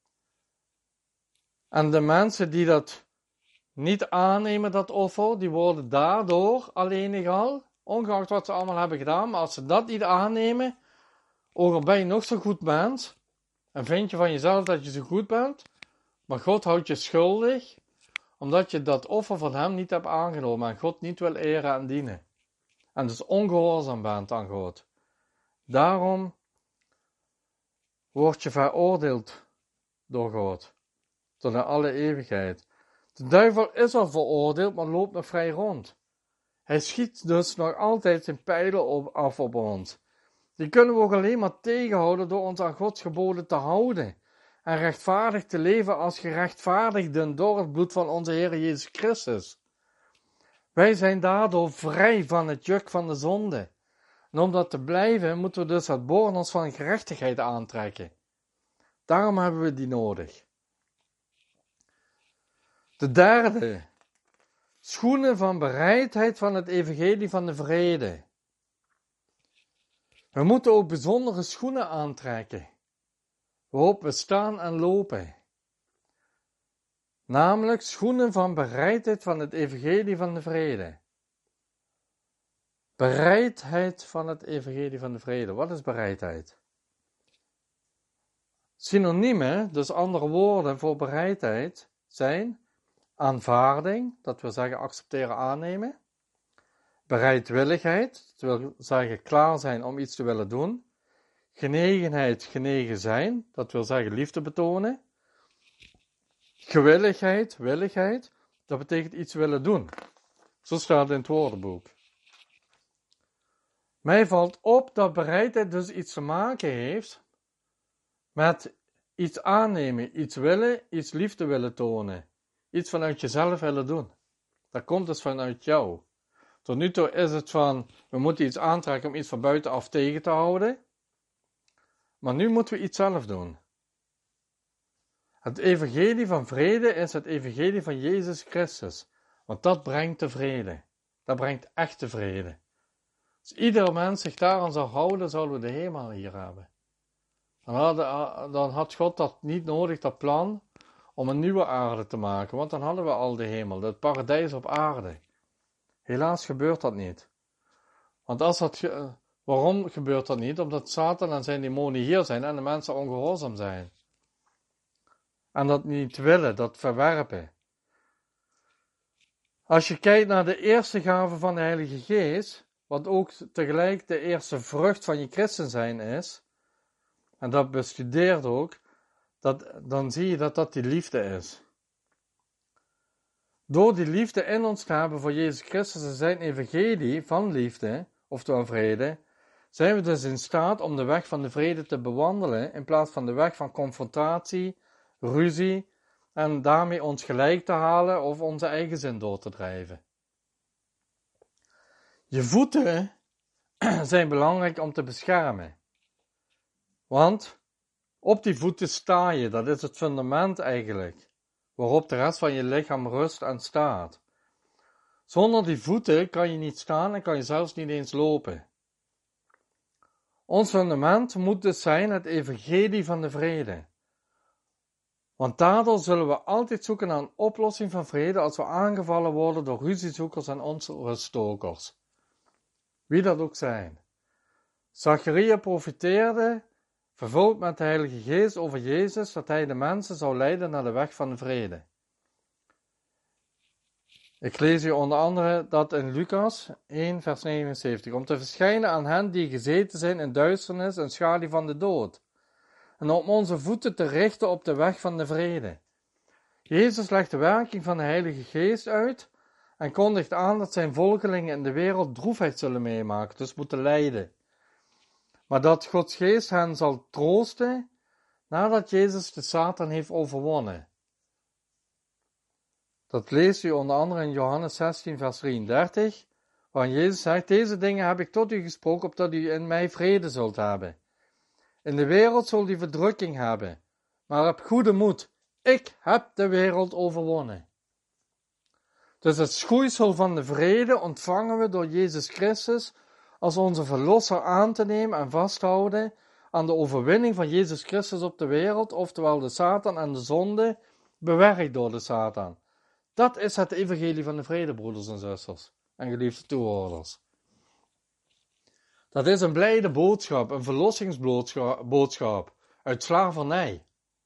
En de mensen die dat niet aannemen, dat offer, die worden daardoor alleenig al, ongeacht wat ze allemaal hebben gedaan, maar als ze dat niet aannemen, ook al ben je nog zo goed mens, en vind je van jezelf dat je zo goed bent, maar God houdt je schuldig, omdat je dat offer van hem niet hebt aangenomen en God niet wil eren en dienen. En dus ongehoorzaam bent aan God. Daarom word je veroordeeld door God, tot in alle eeuwigheid. De duivel is al veroordeeld, maar loopt nog vrij rond. Hij schiet dus nog altijd zijn pijlen af op ons. Die kunnen we ook alleen maar tegenhouden door ons aan Gods geboden te houden en rechtvaardig te leven als gerechtvaardigden door het bloed van onze Heer Jezus Christus. Wij zijn daardoor vrij van het juk van de zonde. En om dat te blijven, moeten we dus het bornos van gerechtigheid aantrekken. Daarom hebben we die nodig. De derde, schoenen van bereidheid van het evangelie van de vrede. We moeten ook bijzondere schoenen aantrekken, waarop we staan en lopen. Namelijk schoenen van bereidheid van het evangelie van de vrede. Bereidheid van het evangelie van de vrede. Wat is bereidheid? Synoniemen, dus andere woorden voor bereidheid, zijn aanvaarding, dat wil zeggen accepteren, aannemen. Bereidwilligheid, dat wil zeggen klaar zijn om iets te willen doen. Genegenheid, genegen zijn, dat wil zeggen liefde betonen. Gewilligheid, willigheid, dat betekent iets willen doen. Zo staat het in het woordenboek. Mij valt op dat bereidheid dus iets te maken heeft met iets aannemen, iets willen, iets liefde willen tonen. Iets vanuit jezelf willen doen. Dat komt dus vanuit jou. Tot nu toe is het van, we moeten iets aantrekken om iets van buitenaf tegen te houden. Maar nu moeten we iets zelf doen. Het evangelie van vrede is het evangelie van Jezus Christus. Want dat brengt de vrede. Dat brengt echte vrede. Als ieder mens zich daaraan zou houden, zouden we de hemel hier hebben. Dan had God dat niet nodig, dat plan, om een nieuwe aarde te maken. Want dan hadden we al de hemel, het paradijs op aarde. Helaas gebeurt dat niet. Want Waarom gebeurt dat niet? Omdat Satan en zijn demonen hier zijn en de mensen ongehoorzaam zijn. En dat niet willen, dat verwerpen. Als je kijkt naar de eerste gave van de Heilige Geest, wat ook tegelijk de eerste vrucht van je christen zijn is, en dat bestudeert ook, dan zie je dat dat die liefde is. Door die liefde in ons te hebben voor Jezus Christus en zijn evangelie van liefde, oftewel vrede, zijn we dus in staat om de weg van de vrede te bewandelen, in plaats van de weg van confrontatie, ruzie, en daarmee ons gelijk te halen of onze eigen zin door te drijven. Je voeten zijn belangrijk om te beschermen. Want op die voeten sta je, dat is het fundament eigenlijk, waarop de rest van je lichaam rust en staat. Zonder die voeten kan je niet staan en kan je zelfs niet eens lopen. Ons fundament moet dus zijn het evangelie van de vrede. Want daardoor zullen we altijd zoeken naar een oplossing van vrede als we aangevallen worden door ruziezoekers en onruststokers. Wie dat ook zijn. Zacharia profeteerde, vervuld met de Heilige Geest, over Jezus, dat hij de mensen zou leiden naar de weg van de vrede. Ik lees u onder andere dat in Lucas 1 vers 79. Om te verschijnen aan hen die gezeten zijn in duisternis en schaduw van de dood. En om onze voeten te richten op de weg van de vrede. Jezus legt de werking van de Heilige Geest uit en kondigt aan dat zijn volgelingen in de wereld droefheid zullen meemaken, dus moeten lijden. Maar dat Gods Geest hen zal troosten nadat Jezus de Satan heeft overwonnen. Dat leest u onder andere in Johannes 16 vers 33, waarin Jezus zegt, deze dingen heb ik tot u gesproken, opdat u in mij vrede zult hebben. In de wereld zult u verdrukking hebben, maar heb goede moed, ik heb de wereld overwonnen. Dus het schoeisel van de vrede ontvangen we door Jezus Christus als onze verlosser aan te nemen en vasthouden aan de overwinning van Jezus Christus op de wereld, oftewel de Satan en de zonde, bewerkt door de Satan. Dat is het evangelie van de vrede, broeders en zusters en geliefde toehoorders. Dat is een blijde boodschap, een verlossingsboodschap uit slavernij.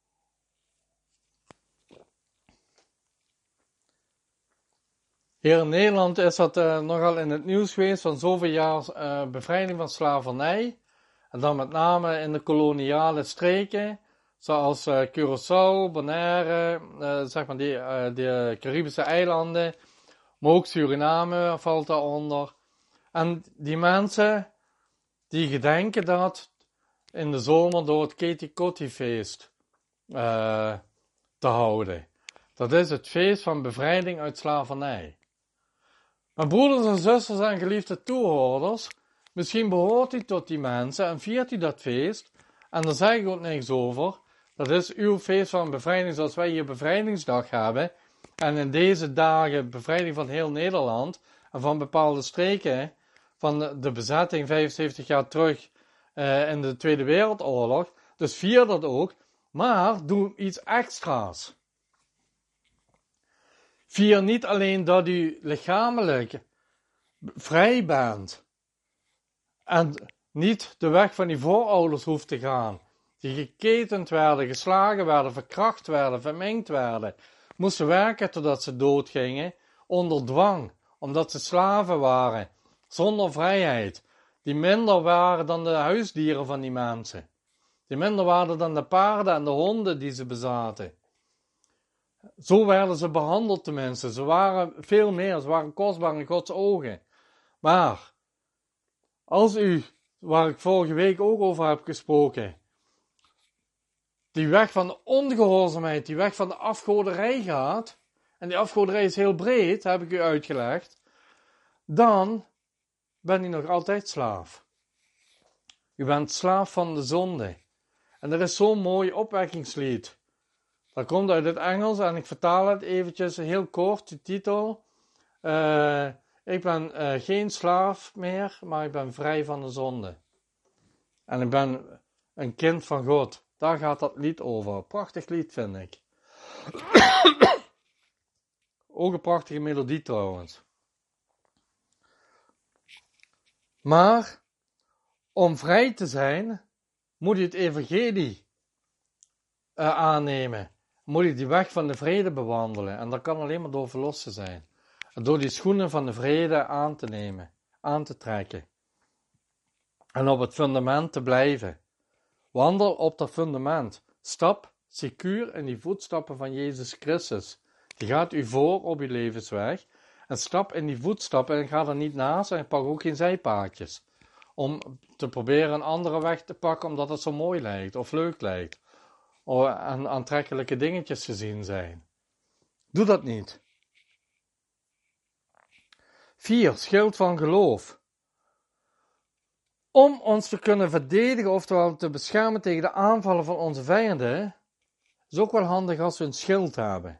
Hier in Nederland is dat nogal in het nieuws geweest van zoveel jaar bevrijding van slavernij. En dan met name in de koloniale streken, zoals Curaçao, Bonaire, zeg maar die Caribische eilanden, maar ook Suriname valt daaronder. En die mensen, die gedenken dat in de zomer door het Ketikoti-feest te houden. Dat is het feest van bevrijding uit slavernij. Maar broeders en zusters en geliefde toehoorders, misschien behoort u tot die mensen en viert u dat feest, en daar zeg ik ook niks over. Dat is uw feest van bevrijding zoals wij hier bevrijdingsdag hebben, en in deze dagen bevrijding van heel Nederland, en van bepaalde streken, van de bezetting 75 jaar terug in de Tweede Wereldoorlog. Dus vier dat ook, maar doe iets extra's. Vier niet alleen dat u lichamelijk vrij bent en niet de weg van uw voorouders hoeft te gaan, die geketend werden, geslagen werden, verkracht werden, verminkt werden, moesten werken totdat ze doodgingen, onder dwang, omdat ze slaven waren, zonder vrijheid, die minder waren dan de huisdieren van die mensen, die minder waren dan de paarden en de honden die ze bezaten. Zo werden ze behandeld tenminste. Ze waren veel meer, ze waren kostbaar in Gods ogen. Maar, als u, waar ik vorige week ook over heb gesproken, die weg van de ongehoorzaamheid, die weg van de afgoderij gaat, en die afgoderij is heel breed, heb ik u uitgelegd, dan ben u nog altijd slaaf. U bent slaaf van de zonde. En er is zo'n mooi opwekkingslied. Dat komt uit het Engels en ik vertaal het eventjes heel kort, de titel. Ik ben geen slaaf meer, maar ik ben vrij van de zonde. En ik ben een kind van God. Daar gaat dat lied over. Prachtig lied vind ik. Ook een prachtige melodie trouwens. Maar, Om vrij te zijn, moet je het evangelie aannemen. Moet je die weg van de vrede bewandelen. En dat kan alleen maar door verlossen zijn. En door die schoenen van de vrede aan te nemen, aan te trekken. En op het fundament te blijven. Wandel op dat fundament. Stap secuur in die voetstappen van Jezus Christus. Die gaat u voor op uw levensweg. En stap in die voetstappen en ga er niet naast en pak ook geen zijpaadjes. Om te proberen een andere weg te pakken omdat het zo mooi lijkt of leuk lijkt. Of aantrekkelijke dingetjes te zien zijn. Doe dat niet. 4. Schild van geloof. Om ons te kunnen verdedigen, oftewel te beschermen tegen de aanvallen van onze vijanden, is ook wel handig als we een schild hebben.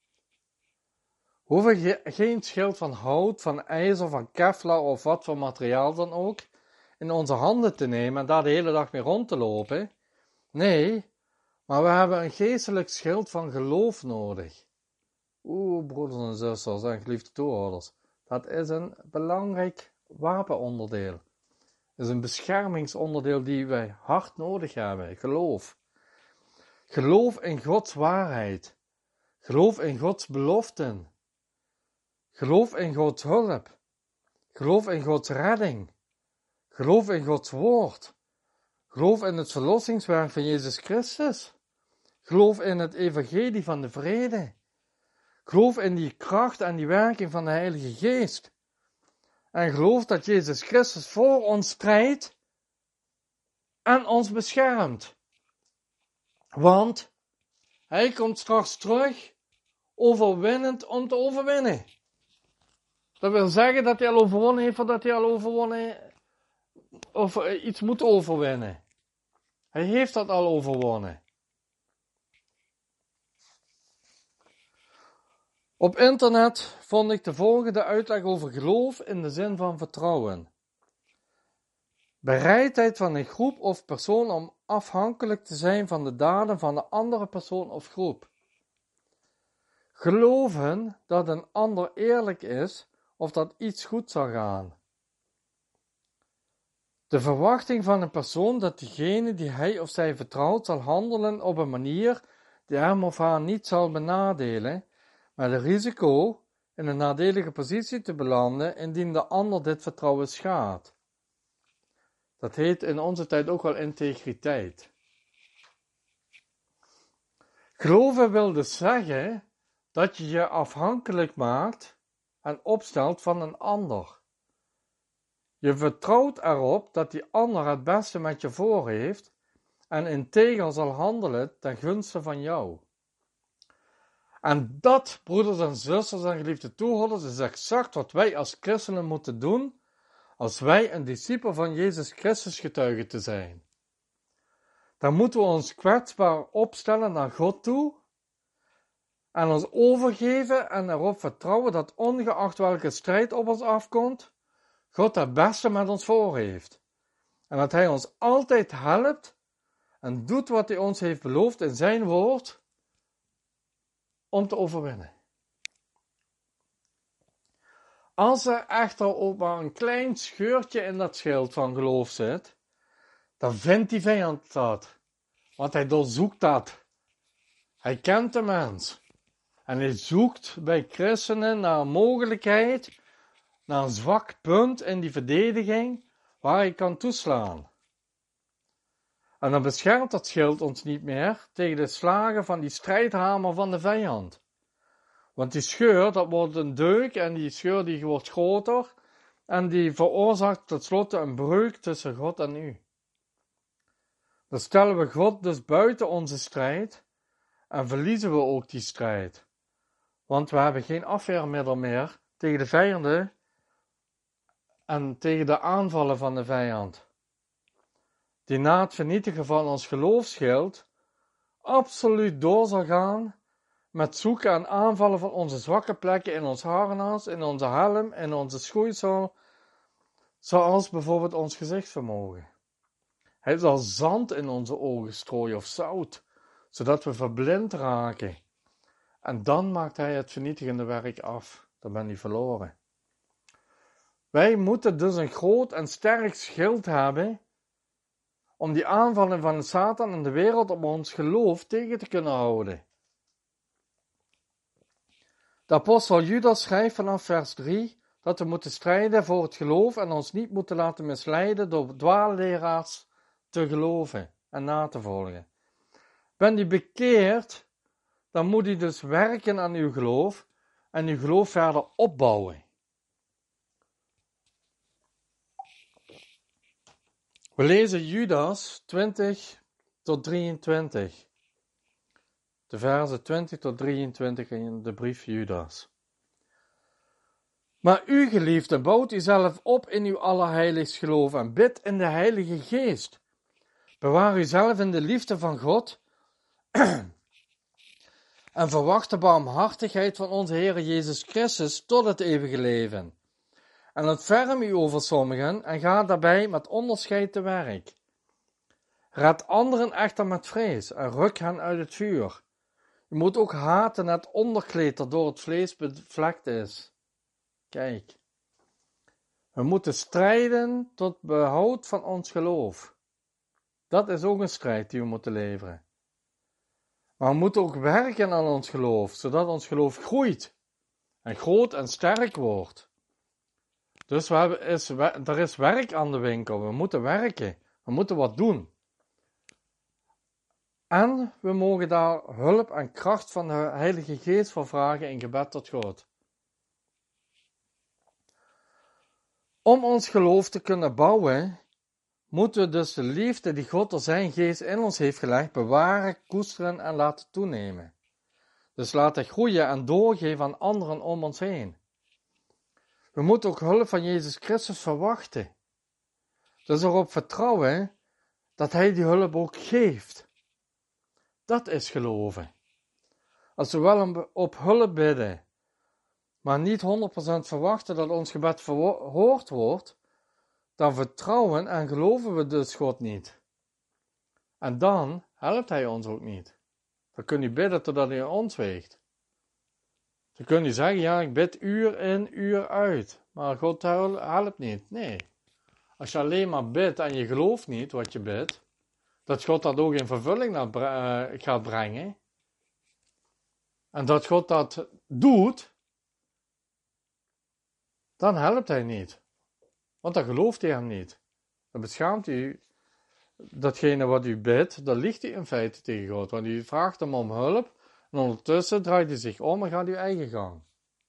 We hoeven geen schild van hout, van ijzer, van kevlar of wat voor materiaal dan ook in onze handen te nemen en daar de hele dag mee rond te lopen. Nee, maar we hebben een geestelijk schild van geloof nodig. Broeders en zusters en geliefde toehoorders, dat is een belangrijk wapenonderdeel. Het is een beschermingsonderdeel die wij hard nodig hebben. Geloof. Geloof in Gods waarheid. Geloof in Gods beloften. Geloof in Gods hulp. Geloof in Gods redding. Geloof in Gods woord. Geloof in het verlossingswerk van Jezus Christus. Geloof in het evangelie van de vrede. Geloof in die kracht en die werking van de Heilige Geest. En geloof dat Jezus Christus voor ons strijdt en ons beschermt. Want Hij komt straks terug overwinnend om te overwinnen. Dat wil zeggen dat Hij al overwonnen heeft voordat Hij al overwonnen of iets moet overwinnen. Hij heeft dat al overwonnen. Op internet vond ik de volgende uitleg over geloof in de zin van vertrouwen. Bereidheid van een groep of persoon om afhankelijk te zijn van de daden van de andere persoon of groep. Geloven dat een ander eerlijk is of dat iets goed zal gaan. De verwachting van een persoon dat diegene die hij of zij vertrouwt zal handelen op een manier die hem of haar niet zal benadelen, met het risico in een nadelige positie te belanden indien de ander dit vertrouwen schaadt. Dat heet in onze tijd ook wel integriteit. Geloven wil dus zeggen dat je je afhankelijk maakt en opstelt van een ander. Je vertrouwt erop dat die ander het beste met je voor heeft en integer zal handelen ten gunste van jou. En dat, broeders en zusters en geliefde toehoorders, is exact wat wij als christenen moeten doen als wij een discipel van Jezus Christus getuigen te zijn. Dan moeten we ons kwetsbaar opstellen naar God toe en ons overgeven en erop vertrouwen dat ongeacht welke strijd op ons afkomt, God het beste met ons voor heeft. En dat Hij ons altijd helpt en doet wat Hij ons heeft beloofd in Zijn woord om te overwinnen. Als er echter ook maar een klein scheurtje in dat schild van geloof zit, dan vindt die vijand dat. Want hij doorzoekt dat. Hij kent de mens. En hij zoekt bij christenen naar een mogelijkheid, naar een zwak punt in die verdediging waar hij kan toeslaan. En dan beschermt dat schild ons niet meer tegen de slagen van die strijdhamer van de vijand. Want die scheur, dat wordt een deuk en die scheur die wordt groter en die veroorzaakt tenslotte een breuk tussen God en u. Dan stellen we God dus buiten onze strijd en verliezen we ook die strijd. Want we hebben geen afweermiddel meer tegen de vijanden en tegen de aanvallen van de vijand. Die na het vernietigen van ons geloofsschild absoluut door zal gaan met zoeken en aanvallen van onze zwakke plekken in ons harnas, in onze helm, in onze schoeisel, zoals bijvoorbeeld ons gezichtsvermogen. Hij zal zand in onze ogen strooien of zout, zodat we verblind raken. En dan maakt hij het vernietigende werk af. Dan ben je verloren. Wij moeten dus een groot en sterk schild hebben om die aanvallen van de Satan en de wereld op ons geloof tegen te kunnen houden. De apostel Judas schrijft vanaf vers 3 dat we moeten strijden voor het geloof en ons niet moeten laten misleiden door dwaalleraars te geloven en na te volgen. Bent u bekeerd, dan moet u dus werken aan uw geloof en uw geloof verder opbouwen. We lezen Judas 20 tot 23. De versen 20 tot 23 in de brief Judas. Maar u, geliefden, bouwt uzelf op in uw allerheiligst geloof en bidt in de Heilige Geest. Bewaar uzelf in de liefde van God en verwacht de barmhartigheid van onze Heer Jezus Christus tot het eeuwige leven. En ontferm u over sommigen en ga daarbij met onderscheid te werk. Red anderen echter met vrees en ruk hen uit het vuur. U moet ook haten het onderkleed dat door het vlees bevlekt is. Kijk, we moeten strijden tot behoud van ons geloof. Dat is ook een strijd die we moeten leveren. Maar we moeten ook werken aan ons geloof, zodat ons geloof groeit en groot en sterk wordt. Dus er is werk aan de winkel, we moeten werken, we moeten wat doen. En we mogen daar hulp en kracht van de Heilige Geest voor vragen in gebed tot God. Om ons geloof te kunnen bouwen, moeten we dus de liefde die God door zijn geest in ons heeft gelegd, bewaren, koesteren en laten toenemen. Dus laten groeien en doorgeven aan anderen om ons heen. We moeten ook hulp van Jezus Christus verwachten. Dus erop vertrouwen dat Hij die hulp ook geeft. Dat is geloven. Als we wel op hulp bidden, maar niet 100% verwachten dat ons gebed verhoord wordt, dan vertrouwen en geloven we dus God niet. En dan helpt Hij ons ook niet. Dan kun je bidden totdat Hij ons weegt. Dan kun je zeggen, ja, ik bid uur in, uur uit, maar God helpt niet. Nee. Als je alleen maar bidt en je gelooft niet wat je bidt, dat God dat ook in vervulling gaat brengen, en dat God dat doet, dan helpt Hij niet. Want dan gelooft Hij hem niet. Dan beschaamt u datgene wat u bidt, dan liegt u in feite tegen God. Want u vraagt hem om hulp, en ondertussen draait hij zich om en gaat uw eigen gang.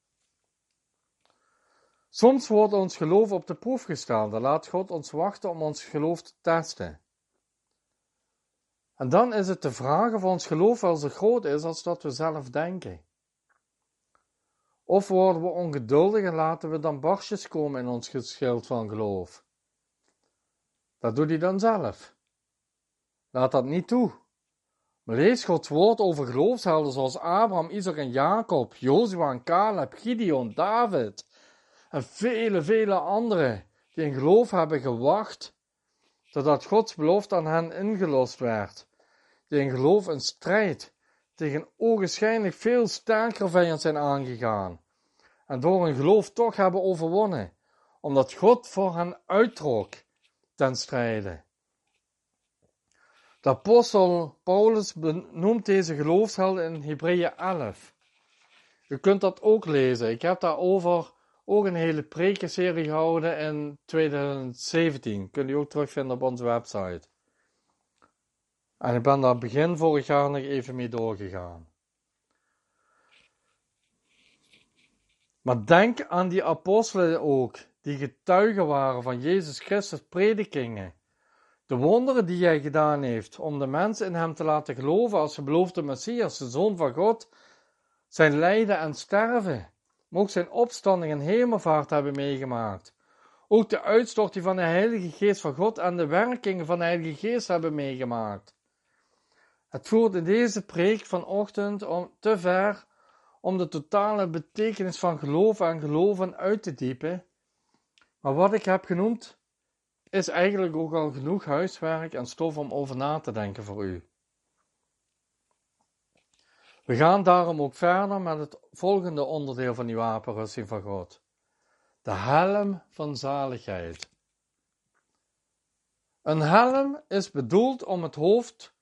Soms wordt ons geloof op de proef gesteld. Dan laat God ons wachten om ons geloof te testen. En dan is het de vraag of ons geloof wel zo groot is als dat we zelf denken. Of worden we ongeduldig en laten we dan barstjes komen in ons schild van geloof. Dat doet hij dan zelf. Laat dat niet toe. Maar lees Gods woord over geloofshelden zoals Abraham, Isaac en Jacob, Jozua en Caleb, Gideon, David en vele anderen die in geloof hebben gewacht totdat Gods belofte aan hen ingelost werd. Die in geloof een strijd tegen ogenschijnlijk veel sterkere vijand zijn aangegaan en door hun geloof toch hebben overwonnen, omdat God voor hen uittrok ten strijde. De apostel Paulus benoemt deze geloofshelden in Hebreeën 11. U kunt dat ook lezen. Ik heb daarover ook een hele prekenserie gehouden in 2017. Kunt u ook terugvinden op onze website. En ik ben daar begin vorig jaar nog even mee doorgegaan. Maar denk aan die apostelen ook, die getuigen waren van Jezus Christus' predikingen. De wonderen die hij gedaan heeft om de mensen in hem te laten geloven als de beloofde Messias, de Zoon van God, zijn lijden en sterven, maar ook zijn opstanding en hemelvaart hebben meegemaakt. Ook de uitstorting van de Heilige Geest van God en de werkingen van de Heilige Geest hebben meegemaakt. Het voert in deze preek vanochtend te ver om de totale betekenis van geloven en geloven uit te diepen, maar wat ik heb genoemd is eigenlijk ook al genoeg huiswerk en stof om over na te denken voor u. We gaan daarom ook verder met het volgende onderdeel van die wapenrusting van God. De helm van zaligheid. Een helm is bedoeld om het hoofd...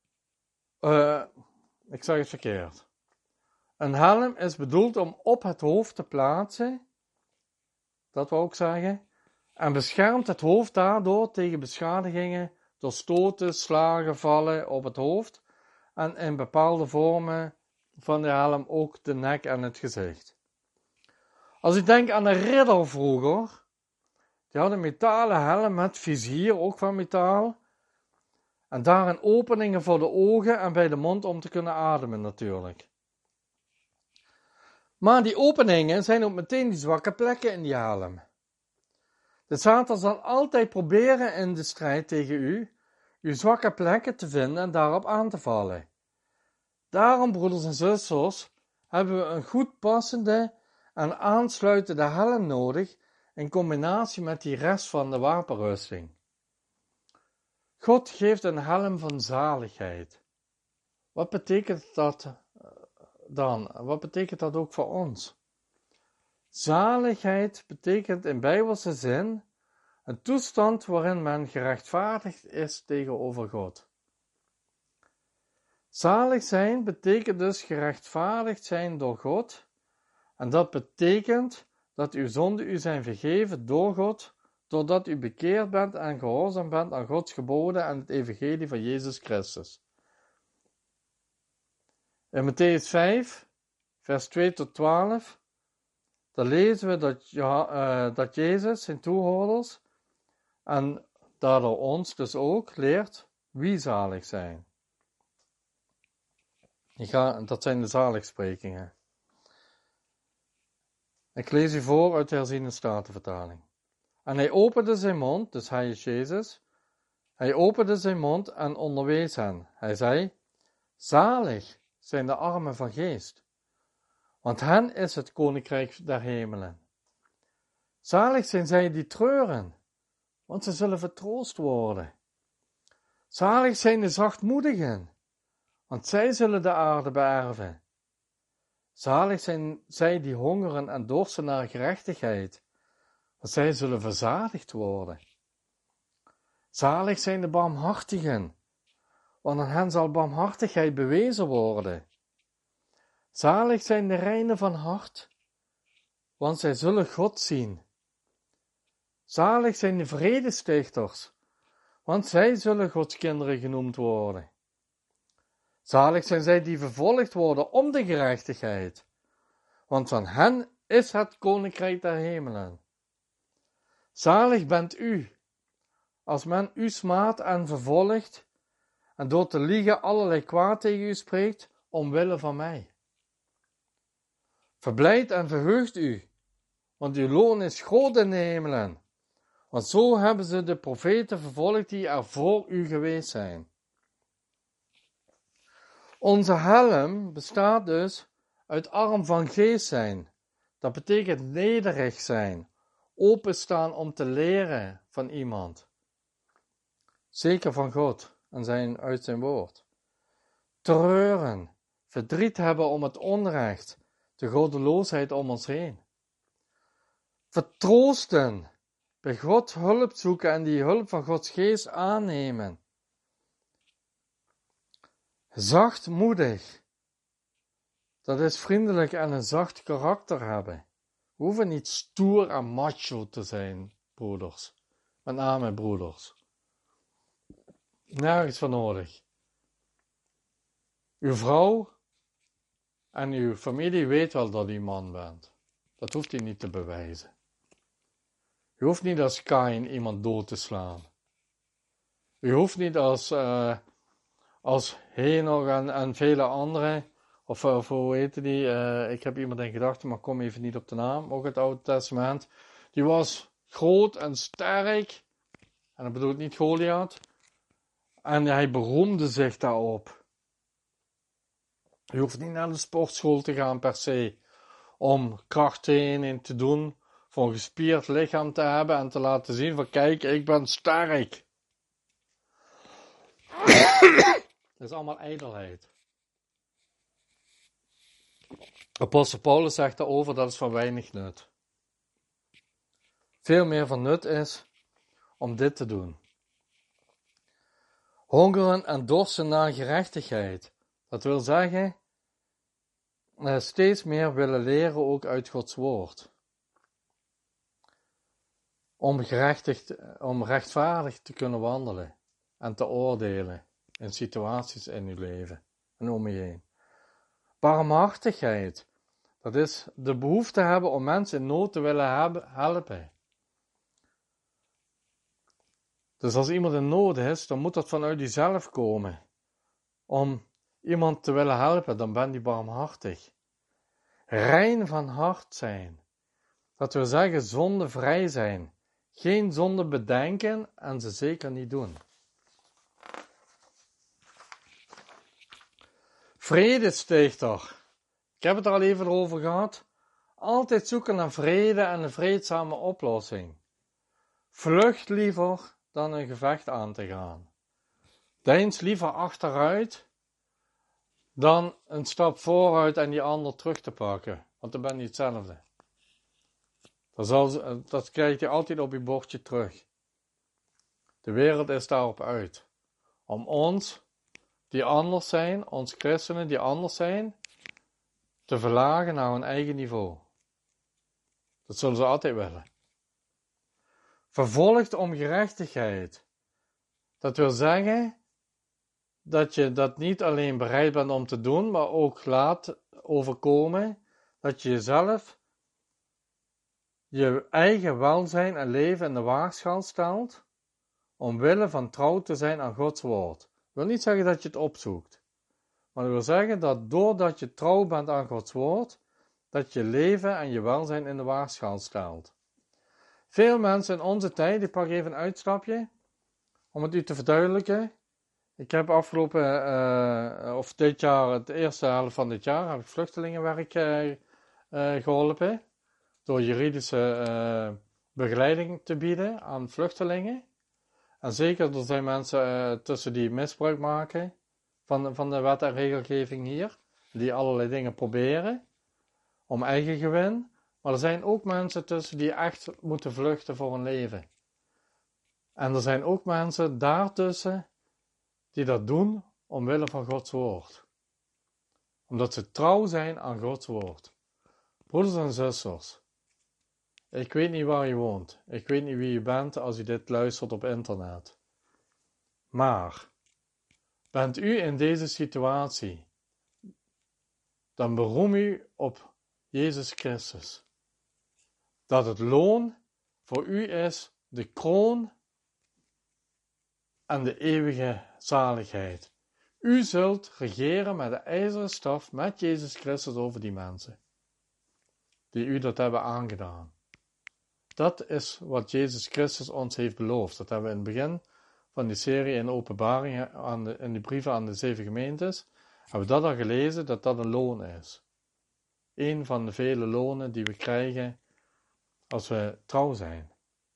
ik zeg het verkeerd. Een helm is bedoeld om op het hoofd te plaatsen. Dat wil ik zeggen. En beschermt het hoofd daardoor tegen beschadigingen door stoten, slagen, vallen op het hoofd. En in bepaalde vormen van de helm ook de nek en het gezicht. Als ik denk aan een ridder vroeger, die had een metalen helm met vizier, ook van metaal. En daarin openingen voor de ogen en bij de mond om te kunnen ademen natuurlijk. Maar die openingen zijn ook meteen die zwakke plekken in die helm. De Satan zal altijd proberen in de strijd tegen u, uw zwakke plekken te vinden en daarop aan te vallen. Daarom, broeders en zusters, hebben we een goed passende en aansluitende helm nodig in combinatie met die rest van de wapenrusting. God geeft een helm van zaligheid. Wat betekent dat dan? Wat betekent dat ook voor ons? Zaligheid betekent in bijbelse zin een toestand waarin men gerechtvaardigd is tegenover God. Zalig zijn betekent dus gerechtvaardigd zijn door God. En dat betekent dat uw zonden u zijn vergeven door God, doordat u bekeerd bent en gehoorzaam bent aan Gods geboden en het evangelie van Jezus Christus. In Mattheüs 5, vers 2 tot 12, daar lezen we dat Jezus zijn toehoorders en daardoor ons dus ook leert wie zalig zijn. Dat zijn de zaligsprekingen. Ik lees u voor uit de herziene statenvertaling. En hij opende zijn mond, dus hij is Jezus. Hij opende zijn mond en onderwees hen. Hij zei, zalig zijn de armen van geest, want hen is het koninkrijk der hemelen. Zalig zijn zij die treuren, want ze zullen vertroost worden. Zalig zijn de zachtmoedigen, want zij zullen de aarde beërven. Zalig zijn zij die hongeren en dorsten naar gerechtigheid, want zij zullen verzadigd worden. Zalig zijn de barmhartigen, want aan hen zal barmhartigheid bewezen worden. Zalig zijn de reinen van hart, want zij zullen God zien. Zalig zijn de vredestichters, want zij zullen Gods kinderen genoemd worden. Zalig zijn zij die vervolgd worden om de gerechtigheid, want van hen is het koninkrijk der hemelen. Zalig bent u, als men u smaadt en vervolgt, en door te liegen allerlei kwaad tegen u spreekt, omwille van mij. Verblijd en verheugt u, want uw loon is groot in de hemelen, want zo hebben ze de profeten vervolgd die er voor u geweest zijn. Onze helm bestaat dus uit arm van geest zijn. Dat betekent nederig zijn, openstaan om te leren van iemand. Zeker van God en uit zijn woord. Treuren, verdriet hebben om het onrecht, de goddeloosheid om ons heen. Vertroosten, bij God hulp zoeken en die hulp van Gods geest aannemen. Zachtmoedig, dat is vriendelijk en een zacht karakter hebben. We hoeven niet stoer en macho te zijn, broeders. Met name broeders. Nergens voor nodig. Uw vrouw en uw familie weet wel dat u man bent. Dat hoeft u niet te bewijzen. U hoeft niet als Kain iemand dood te slaan. U hoeft niet als Henoch en vele anderen, of hoe heette die, ik heb iemand in gedachten, maar kom even niet op de naam, ook het Oude Testament. Die was groot en sterk, en dat bedoelt niet Goliath, en hij beroemde zich daarop. U hoeft niet naar de sportschool te gaan per se, om krachttraining te doen, voor een gespierd lichaam te hebben en te laten zien van kijk, ik ben sterk. Dat is allemaal ijdelheid. Apostel Paulus zegt daarover, dat is van weinig nut. Veel meer van nut is om dit te doen. Hongeren en dorsten naar gerechtigheid. Dat wil zeggen, steeds meer willen leren ook uit Gods woord. Om rechtvaardig te kunnen wandelen en te oordelen in situaties in uw leven en om je heen. Barmhartigheid, dat is de behoefte hebben om mensen in nood te willen helpen. Dus als iemand in nood is, dan moet dat vanuit jezelf komen. Om iemand te willen helpen, dan ben je barmhartig. Rein van hart zijn. Dat wil zeggen zondevrij zijn. Geen zonde bedenken en ze zeker niet doen. Vredestichter. Ik heb het er al even over gehad. Altijd zoeken naar vrede en een vreedzame oplossing. Vlucht liever dan een gevecht aan te gaan. Deins liever achteruit dan een stap vooruit en die ander terug te pakken. Want dan ben je hetzelfde. Dat krijg je altijd op je bordje terug. De wereld is daarop uit. Om ons, die anders zijn, ons christenen die anders zijn, te verlagen naar hun eigen niveau. Dat zullen ze altijd willen. Vervolgd om gerechtigheid. Dat wil zeggen dat je dat niet alleen bereid bent om te doen, maar ook laat overkomen dat je jezelf, je eigen welzijn en leven in de waagschaal stelt, omwille van trouw te zijn aan Gods woord. Dat wil niet zeggen dat je het opzoekt, maar dat wil zeggen dat doordat je trouw bent aan Gods woord, dat je leven en je welzijn in de waagschaal stelt. Veel mensen in onze tijd, ik pak even een uitstapje, om het u te verduidelijken. Ik heb dit jaar, het eerste helft van dit jaar, heb ik vluchtelingenwerk geholpen. Door juridische begeleiding te bieden aan vluchtelingen. En zeker, er zijn mensen tussen die misbruik maken van de wet en regelgeving hier. Die allerlei dingen proberen om eigen gewin. Maar er zijn ook mensen tussen die echt moeten vluchten voor hun leven. En er zijn ook mensen daartussen die dat doen omwille van Gods woord. Omdat ze trouw zijn aan Gods woord. Broeders en zusters, ik weet niet waar je woont. Ik weet niet wie je bent als je dit luistert op internet. Maar, bent u in deze situatie, dan beroem u op Jezus Christus. Dat het loon voor u is de kroon en de eeuwige zaligheid. U zult regeren met de ijzeren staf met Jezus Christus over die mensen. Die u dat hebben aangedaan. Dat is wat Jezus Christus ons heeft beloofd. Dat hebben we in het begin van die serie in Openbaring, in de brieven aan de 7 gemeentes, hebben we dat al gelezen, dat dat een loon is. Een van de vele lonen die we krijgen als we trouw zijn.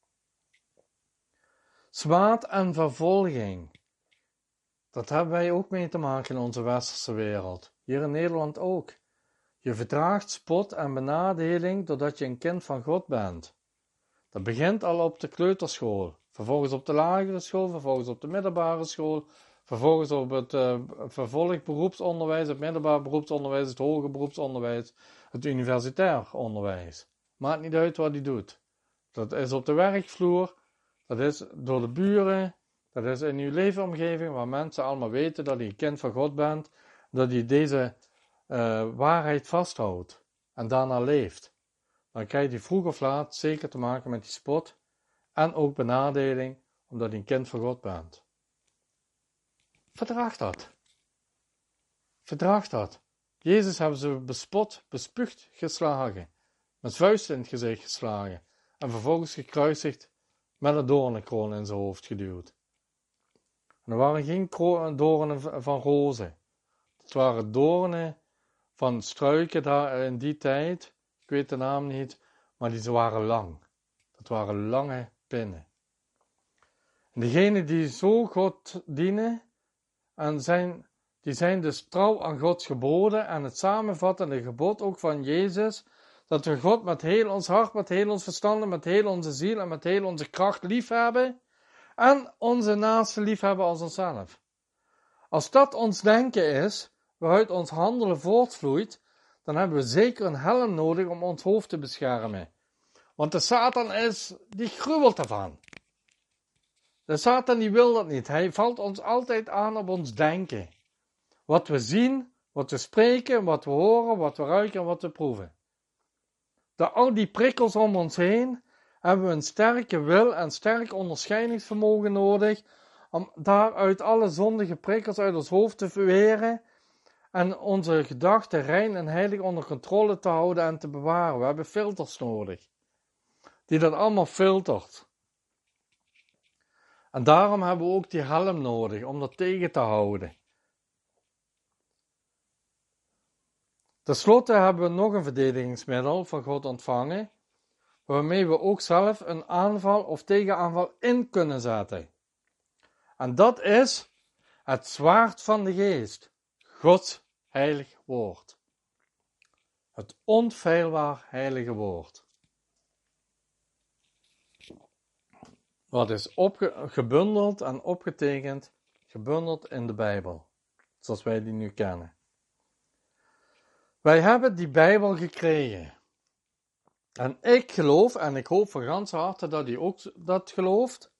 Zwaard en vervolging. Dat hebben wij ook mee te maken in onze westerse wereld. Hier in Nederland ook. Je verdraagt spot en benadeling doordat je een kind van God bent. Dat begint al op de kleuterschool, vervolgens op de lagere school, vervolgens op de middelbare school, vervolgens op het vervolg beroepsonderwijs, het middelbaar beroepsonderwijs, het hoger beroepsonderwijs, het universitair onderwijs. Maakt niet uit wat hij doet. Dat is op de werkvloer, dat is door de buren, dat is in uw leefomgeving waar mensen allemaal weten dat je een kind van God bent, dat je deze waarheid vasthoudt en daarna leeft. Dan krijg je vroeg of laat zeker te maken met die spot en ook benadeling, omdat je een kind van God bent. Verdraag dat. Verdraag dat. Jezus hebben ze bespot, bespuugd, geslagen, met vuisten in het gezicht geslagen en vervolgens gekruisigd met een doornenkroon in zijn hoofd geduwd. En er waren geen doornen van rozen. Het waren doornen van struiken daar in die tijd. Ik weet de naam niet, maar die waren lang. Dat waren lange pinnen. En degenen die zo God dienen, die zijn dus trouw aan Gods geboden en het samenvattende gebod ook van Jezus, dat we God met heel ons hart, met heel ons verstand, met heel onze ziel en met heel onze kracht lief hebben En onze naaste liefhebben als onszelf. Als dat ons denken is, waaruit ons handelen voortvloeit, dan hebben we zeker een helm nodig om ons hoofd te beschermen. Want de Satan die gruwelt ervan. De Satan die wil dat niet. Hij valt ons altijd aan op ons denken. Wat we zien, wat we spreken, wat we horen, wat we ruiken en wat we proeven. Door al die prikkels om ons heen hebben we een sterke wil en sterk onderscheidingsvermogen nodig om daaruit alle zondige prikkels uit ons hoofd te verweren en onze gedachten rein en heilig onder controle te houden en te bewaren. We hebben filters nodig, die dat allemaal filtert. En daarom hebben we ook die helm nodig, om dat tegen te houden. Ten slotte hebben we nog een verdedigingsmiddel van God ontvangen, waarmee we ook zelf een aanval of tegenaanval in kunnen zetten. En dat is het zwaard van de geest, Gods heilig woord. Het onfeilbaar heilige woord. Wat is gebundeld en opgetekend, gebundeld in de Bijbel, zoals wij die nu kennen. Wij hebben die Bijbel gekregen. En ik geloof, en ik hoop van ganse harte dat u ook dat gelooft,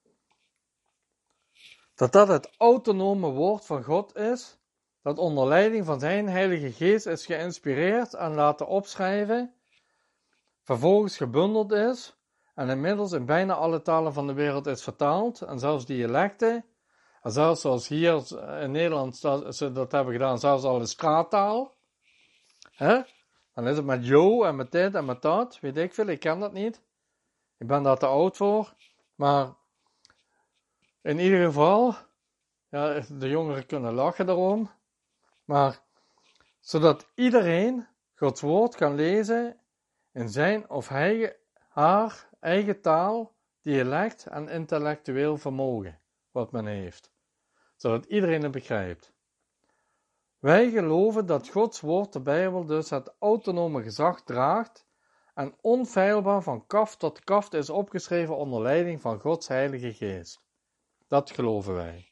dat dat het autonome woord van God is, dat onder leiding van zijn Heilige Geest is geïnspireerd en laten opschrijven, vervolgens gebundeld is, en inmiddels in bijna alle talen van de wereld is vertaald, en zelfs dialecten, en zelfs zoals hier in Nederland ze dat hebben gedaan, zelfs al in straattaal. Dan is het met jo en met dit en met dat, weet ik veel, ik ken dat niet. Ik ben daar te oud voor, maar in ieder geval, ja, de jongeren kunnen lachen daarom, maar zodat iedereen Gods woord kan lezen in zijn of haar eigen taal, dialect en intellectueel vermogen, wat men heeft. Zodat iedereen het begrijpt. Wij geloven dat Gods woord, de Bijbel, dus het autonome gezag draagt en onfeilbaar van kaft tot kaft is opgeschreven onder leiding van Gods Heilige Geest. Dat geloven wij.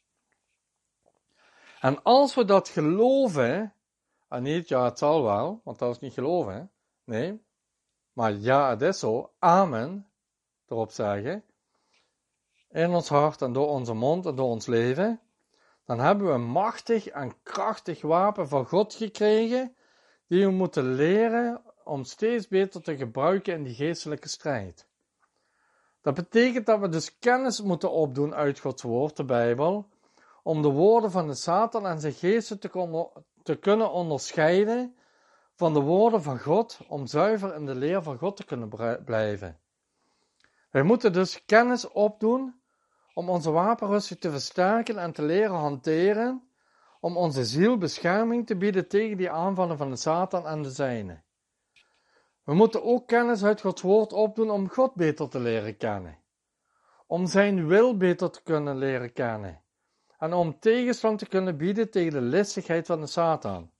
En als we dat geloven, en niet ja het zal wel, want dat is niet geloven, nee, maar ja het is zo, amen, erop zeggen, in ons hart en door onze mond en door ons leven, dan hebben we een machtig en krachtig wapen van God gekregen, die we moeten leren om steeds beter te gebruiken in die geestelijke strijd. Dat betekent dat we dus kennis moeten opdoen uit Gods woord, de Bijbel, om de woorden van de Satan en zijn geesten te kunnen onderscheiden van de woorden van God, om zuiver in de leer van God te kunnen blijven. Wij moeten dus kennis opdoen om onze wapenrusting te versterken en te leren hanteren, om onze ziel bescherming te bieden tegen die aanvallen van de Satan en de zijnen. We moeten ook kennis uit Gods woord opdoen om God beter te leren kennen, om zijn wil beter te kunnen leren kennen en om tegenstand te kunnen bieden tegen de listigheid van de Satan.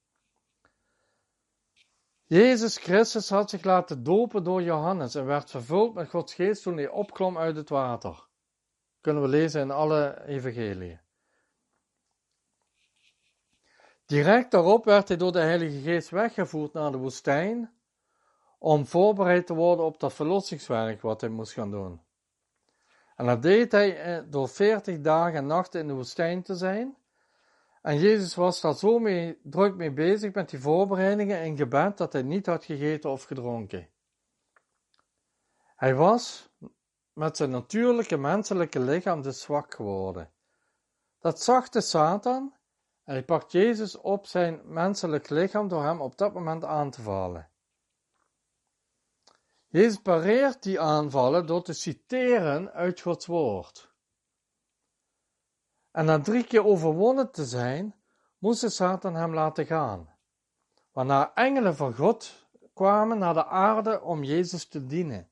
Jezus Christus had zich laten dopen door Johannes en werd vervuld met Gods geest toen hij opklom uit het water. Kunnen we lezen in alle evangeliën. Direct daarop werd hij door de Heilige Geest weggevoerd naar de woestijn, om voorbereid te worden op dat verlossingswerk wat hij moest gaan doen. En dat deed hij door 40 dagen en nachten in de woestijn te zijn. En Jezus was daar zo druk mee bezig met die voorbereidingen in gebed, dat hij niet had gegeten of gedronken. Hij was met zijn natuurlijke menselijke lichaam dus zwak geworden. Dat zag de Satan en hij pakt Jezus op zijn menselijk lichaam door hem op dat moment aan te vallen. Jezus pareert die aanvallen door te citeren uit Gods woord. En na 3 keer overwonnen te zijn, moest de Satan hem laten gaan. Waarna engelen van God kwamen naar de aarde om Jezus te dienen.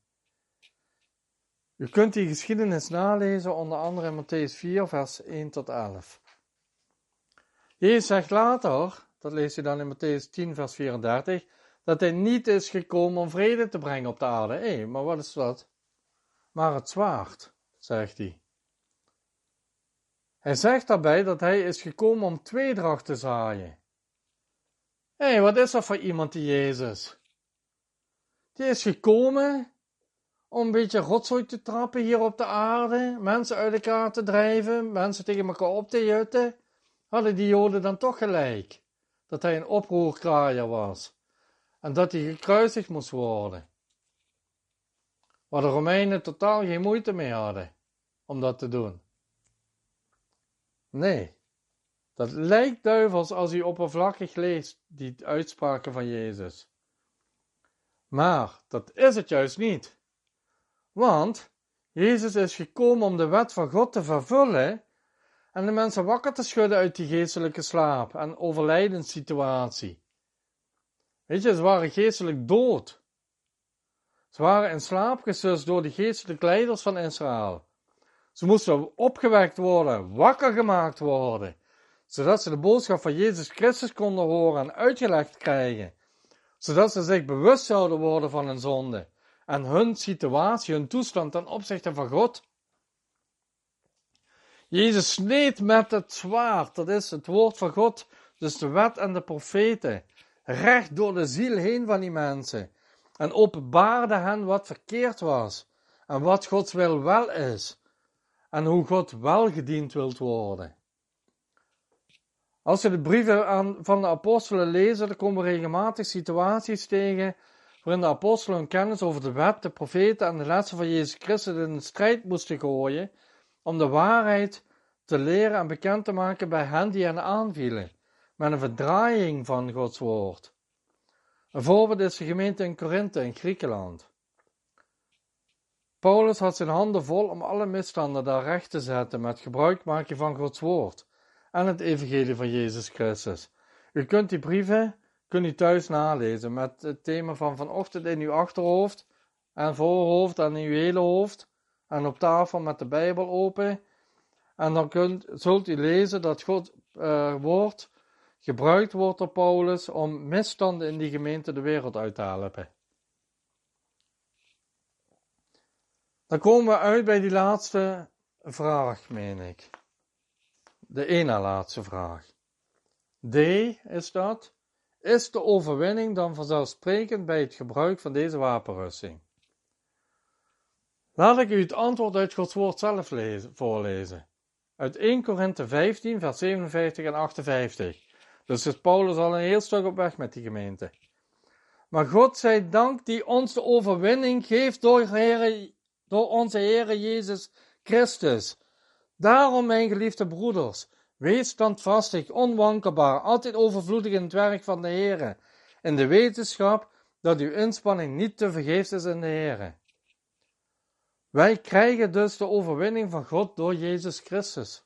U kunt die geschiedenis nalezen, onder andere in Mattheüs 4, vers 1 tot 11. Jezus zegt later, dat lees je dan in Mattheüs 10, vers 34, dat hij niet is gekomen om vrede te brengen op de aarde. Maar wat is dat? Maar het zwaard, zegt hij. Hij zegt daarbij dat hij is gekomen om tweedracht te zaaien. Hé, wat is dat voor iemand, die Jezus? Die is gekomen om een beetje rotzooi te trappen hier op de aarde, mensen uit elkaar te drijven, mensen tegen elkaar op te jutten. Hadden die Joden dan toch gelijk? Dat hij een oproerkraaier was. En dat hij gekruisigd moest worden. Waar de Romeinen totaal geen moeite mee hadden om dat te doen. Nee, dat lijkt duivels als u oppervlakkig leest, die uitspraken van Jezus. Maar dat is het juist niet. Want Jezus is gekomen om de wet van God te vervullen en de mensen wakker te schudden uit die geestelijke slaap en overlijdenssituatie. Weet je, ze waren geestelijk dood. Ze waren in slaap gesust door de geestelijke leiders van Israël. Ze moesten opgewekt worden, wakker gemaakt worden, zodat ze de boodschap van Jezus Christus konden horen en uitgelegd krijgen, zodat ze zich bewust zouden worden van hun zonde en hun situatie, hun toestand ten opzichte van God. Jezus sneed met het zwaard, dat is het woord van God, dus de wet en de profeten, recht door de ziel heen van die mensen en openbaarde hen wat verkeerd was en wat Gods wil wel is en hoe God wel gediend wilt worden. Als we de brieven van de apostelen lezen, dan komen we regelmatig situaties tegen waarin de apostelen hun kennis over de wet, de profeten en de lessen van Jezus Christus in de strijd moesten gooien om de waarheid te leren en bekend te maken bij hen die hen aanvielen, met een verdraaiing van Gods woord. Een voorbeeld is de gemeente in Korinthe in Griekenland. Paulus had zijn handen vol om alle misstanden daar recht te zetten met gebruik maken van Gods woord en het evangelie van Jezus Christus. U kunt die brieven thuis nalezen met het thema van vanochtend in uw achterhoofd en voorhoofd en in uw hele hoofd en op tafel met de Bijbel open. En dan zult u lezen dat Gods woord gebruikt wordt door Paulus om misstanden in die gemeente de wereld uit te helpen. Dan komen we uit bij die laatste vraag, meen ik. De ene laatste vraag. D is dat. Is de overwinning dan vanzelfsprekend bij het gebruik van deze wapenrusting? Laat ik u het antwoord uit Gods woord zelf voorlezen. Uit 1 Korinthe 15, vers 57 en 58. Dus is Paulus al een heel stuk op weg met die gemeente. Maar God zij dank die ons de overwinning geeft door onze Heere Jezus Christus. Daarom, mijn geliefde broeders, wees standvastig, onwankelbaar, altijd overvloedig in het werk van de Heere, in de wetenschap dat uw inspanning niet te vergeefs is in de Heere. Wij krijgen dus de overwinning van God door Jezus Christus.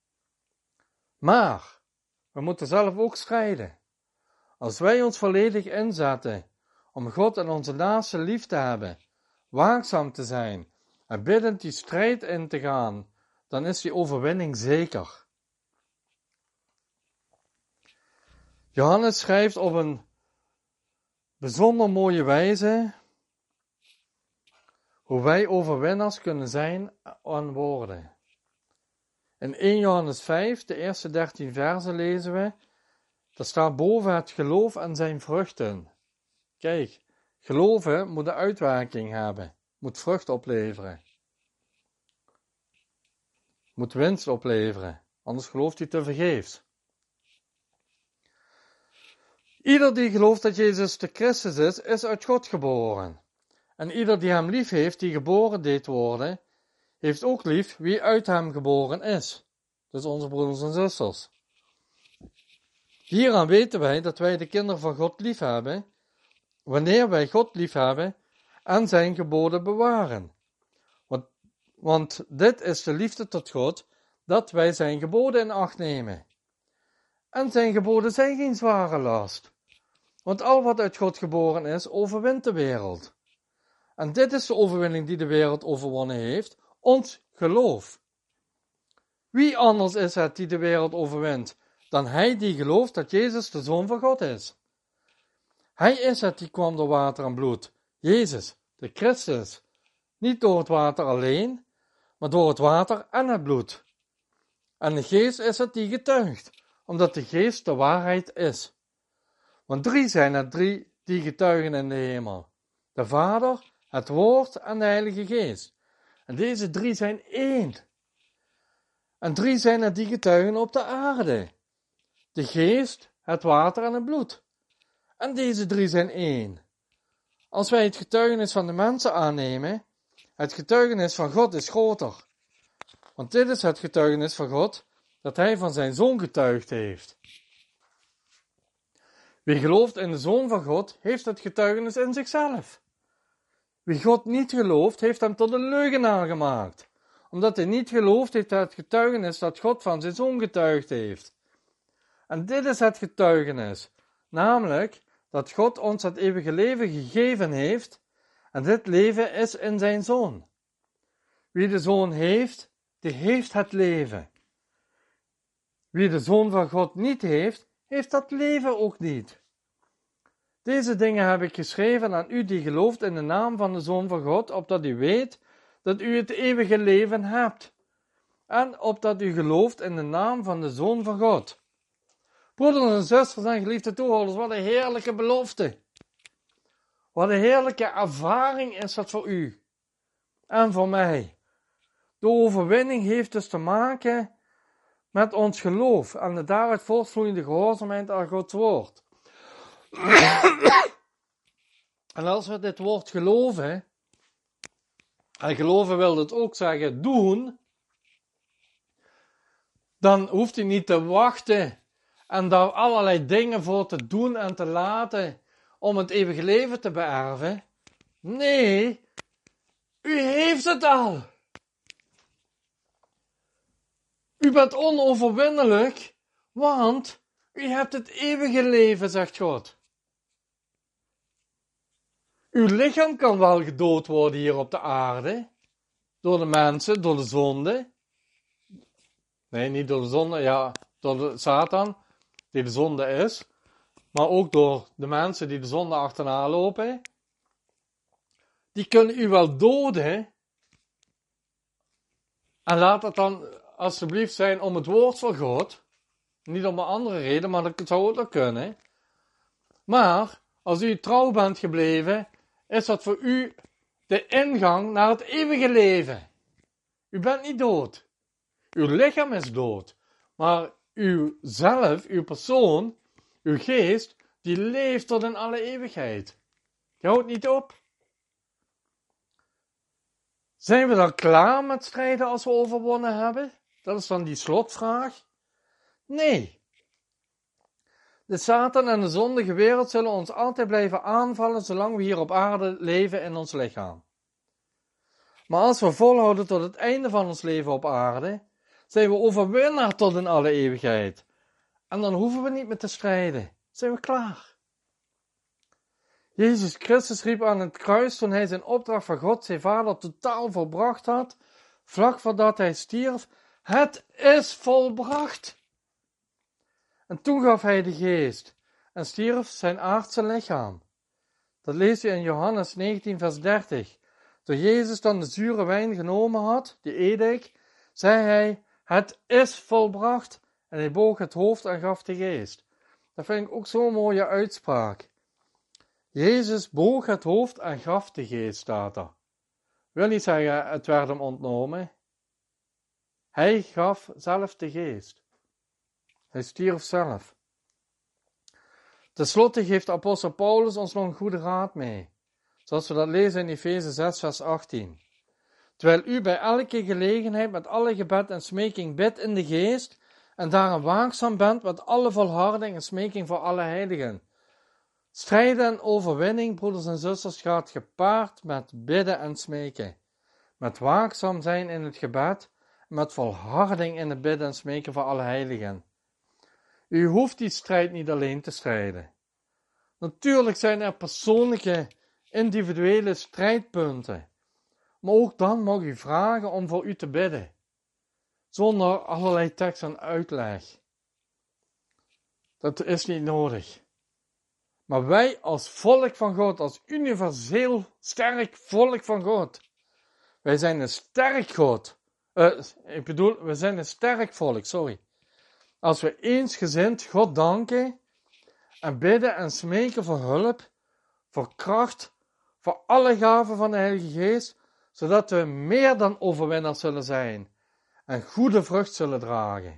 Maar we moeten zelf ook strijden. Als wij ons volledig inzetten om God en onze naasten lief te hebben, waakzaam te zijn en biddend die strijd in te gaan, dan is die overwinning zeker. Johannes schrijft op een bijzonder mooie wijze hoe wij overwinnaars kunnen zijn en worden. In 1 Johannes 5, de eerste 13 versen lezen we, daar staat boven het geloof en zijn vruchten. Kijk, geloven moet een uitwerking hebben, moet vrucht opleveren. Moet winst opleveren, anders gelooft hij te vergeefs. Ieder die gelooft dat Jezus de Christus is uit God geboren. En ieder die hem lief heeft, die geboren deed worden, heeft ook lief wie uit hem geboren is. Dus onze broeders en zusters. Hieraan weten wij dat wij de kinderen van God lief hebben, wanneer wij God lief hebben en zijn geboden bewaren. Want dit is de liefde tot God, dat wij zijn geboden in acht nemen. En zijn geboden zijn geen zware last. Want al wat uit God geboren is, overwint de wereld. En dit is de overwinning die de wereld overwonnen heeft, ons geloof. Wie anders is het die de wereld overwint, dan hij die gelooft dat Jezus de Zoon van God is? Hij is het die kwam door water en bloed, Jezus, de Christus. Niet door het water alleen, maar door het water en het bloed. En de geest is het die getuigt, omdat de geest de waarheid is. Want 3 zijn er die getuigen in de hemel. De Vader, het Woord en de Heilige Geest. En deze 3 zijn één. En 3 zijn er die getuigen op de aarde. De geest, het water en het bloed. En deze 3 zijn één. Als wij het getuigenis van de mensen aannemen, het getuigenis van God is groter. Want dit is het getuigenis van God, dat hij van zijn Zoon getuigd heeft. Wie gelooft in de Zoon van God, heeft het getuigenis in zichzelf. Wie God niet gelooft, heeft hem tot een leugenaar gemaakt. Omdat hij niet gelooft, heeft hij het getuigenis dat God van zijn Zoon getuigd heeft. En dit is het getuigenis, namelijk dat God ons het eeuwige leven gegeven heeft, en dit leven is in zijn Zoon. Wie de Zoon heeft, die heeft het leven. Wie de Zoon van God niet heeft, heeft dat leven ook niet. Deze dingen heb ik geschreven aan u die gelooft in de naam van de Zoon van God, opdat u weet dat u het eeuwige leven hebt. En opdat u gelooft in de naam van de Zoon van God. Broeders en zusters en geliefde toehoorders, wat een heerlijke belofte. Wat een heerlijke ervaring is dat voor u. En voor mij. De overwinning heeft dus te maken met ons geloof en de daaruit voortvloeiende gehoorzaamheid aan Gods woord. En als we dit woord geloven, en geloven wil het ook zeggen doen, dan hoeft u niet te wachten en daar allerlei dingen voor te doen en te laten om het eeuwige leven te beërven. Nee, u heeft het al. U bent onoverwinnelijk, want u hebt het eeuwige leven, zegt God. Uw lichaam kan wel gedood worden hier op de aarde, door de mensen, door de zonde. Nee, niet door de zonde, ja, door de Satan, die de zonde is. Maar ook door de mensen die de zonde achterna lopen. Die kunnen u wel doden. En laat het dan alsjeblieft zijn om het woord van God. Niet om een andere reden, maar dat zou ook nog kunnen. Maar als u trouw bent gebleven, is dat voor u de ingang naar het eeuwige leven. U bent niet dood. Uw lichaam is dood. Maar uw zelf, uw persoon, uw geest, die leeft tot in alle eeuwigheid. Je houdt niet op. Zijn we dan klaar met strijden als we overwonnen hebben? Dat is dan die slotvraag. Nee. De Satan en de zondige wereld zullen ons altijd blijven aanvallen zolang we hier op aarde leven in ons lichaam. Maar als we volhouden tot het einde van ons leven op aarde, zijn we overwinnaar tot in alle eeuwigheid. En dan hoeven we niet meer te strijden. Zijn we klaar. Jezus Christus riep aan het kruis toen hij zijn opdracht van God, zijn Vader, totaal volbracht had, vlak voordat hij stierf: het is volbracht. En toen gaf hij de geest en stierf zijn aardse lichaam. Dat leest u in Johannes 19 vers 30. Toen Jezus dan de zure wijn genomen had, die edik, zei hij: het is volbracht. En hij boog het hoofd en gaf de geest. Dat vind ik ook zo'n mooie uitspraak. Jezus boog het hoofd en gaf de geest, staat er. Wil niet zeggen, het werd hem ontnomen. Hij gaf zelf de geest. Hij stierf zelf. Ten slotte geeft apostel Paulus ons nog een goede raad mee. Zoals we dat lezen in Efeze 6 vers 18. Terwijl u bij elke gelegenheid met alle gebed en smeking bidt in de geest, en daarom waakzaam bent met alle volharding en smeking voor alle heiligen. Strijden en overwinning, broeders en zusters, gaat gepaard met bidden en smeken. Met waakzaam zijn in het gebed, en met volharding in het bidden en smeken voor alle heiligen. U hoeft die strijd niet alleen te strijden. Natuurlijk zijn er persoonlijke, individuele strijdpunten. Maar ook dan mag u vragen om voor u te bidden. Zonder allerlei tekst en uitleg. Dat is niet nodig. Maar wij als volk van God, als universeel sterk volk van God. Wij zijn een sterk God. We zijn een sterk volk, sorry. Als we eensgezind God danken en bidden en smeken voor hulp, voor kracht, voor alle gaven van de Heilige Geest, zodat we meer dan overwinnaars zullen zijn en goede vrucht zullen dragen.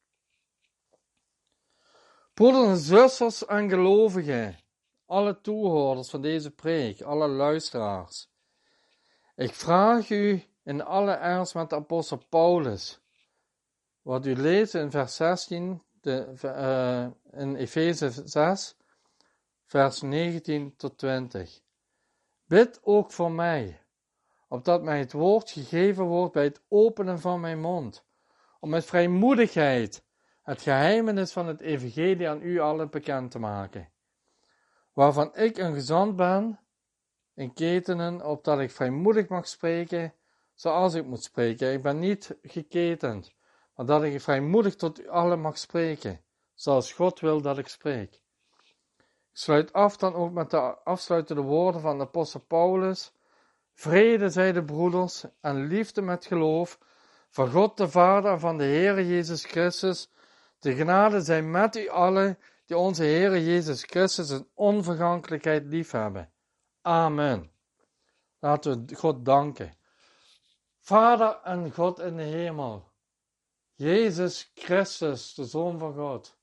Broeders en zusters en gelovigen, alle toehoorders van deze preek, alle luisteraars. Ik vraag u in alle ernst met de apostel Paulus, wat u leest in vers 16, in Efeze 6, vers 19 tot 20. Bid ook voor mij, opdat mij het woord gegeven wordt bij het openen van mijn mond, om met vrijmoedigheid het geheimenis van het evangelie aan u allen bekend te maken, waarvan ik een gezant ben in ketenen, opdat ik vrijmoedig mag spreken zoals ik moet spreken. Ik ben niet geketend, maar dat ik vrijmoedig tot u allen mag spreken, zoals God wil dat ik spreek. Ik sluit af dan ook met de afsluitende woorden van de apostel Paulus. Vrede zij de broeders en liefde met geloof van God de Vader en van de Heere Jezus Christus. De genade zij met u allen die onze Heere Jezus Christus in onvergankelijkheid liefhebben. Amen. Laten we God danken. Vader en God in de hemel, Jezus Christus, de Zoon van God,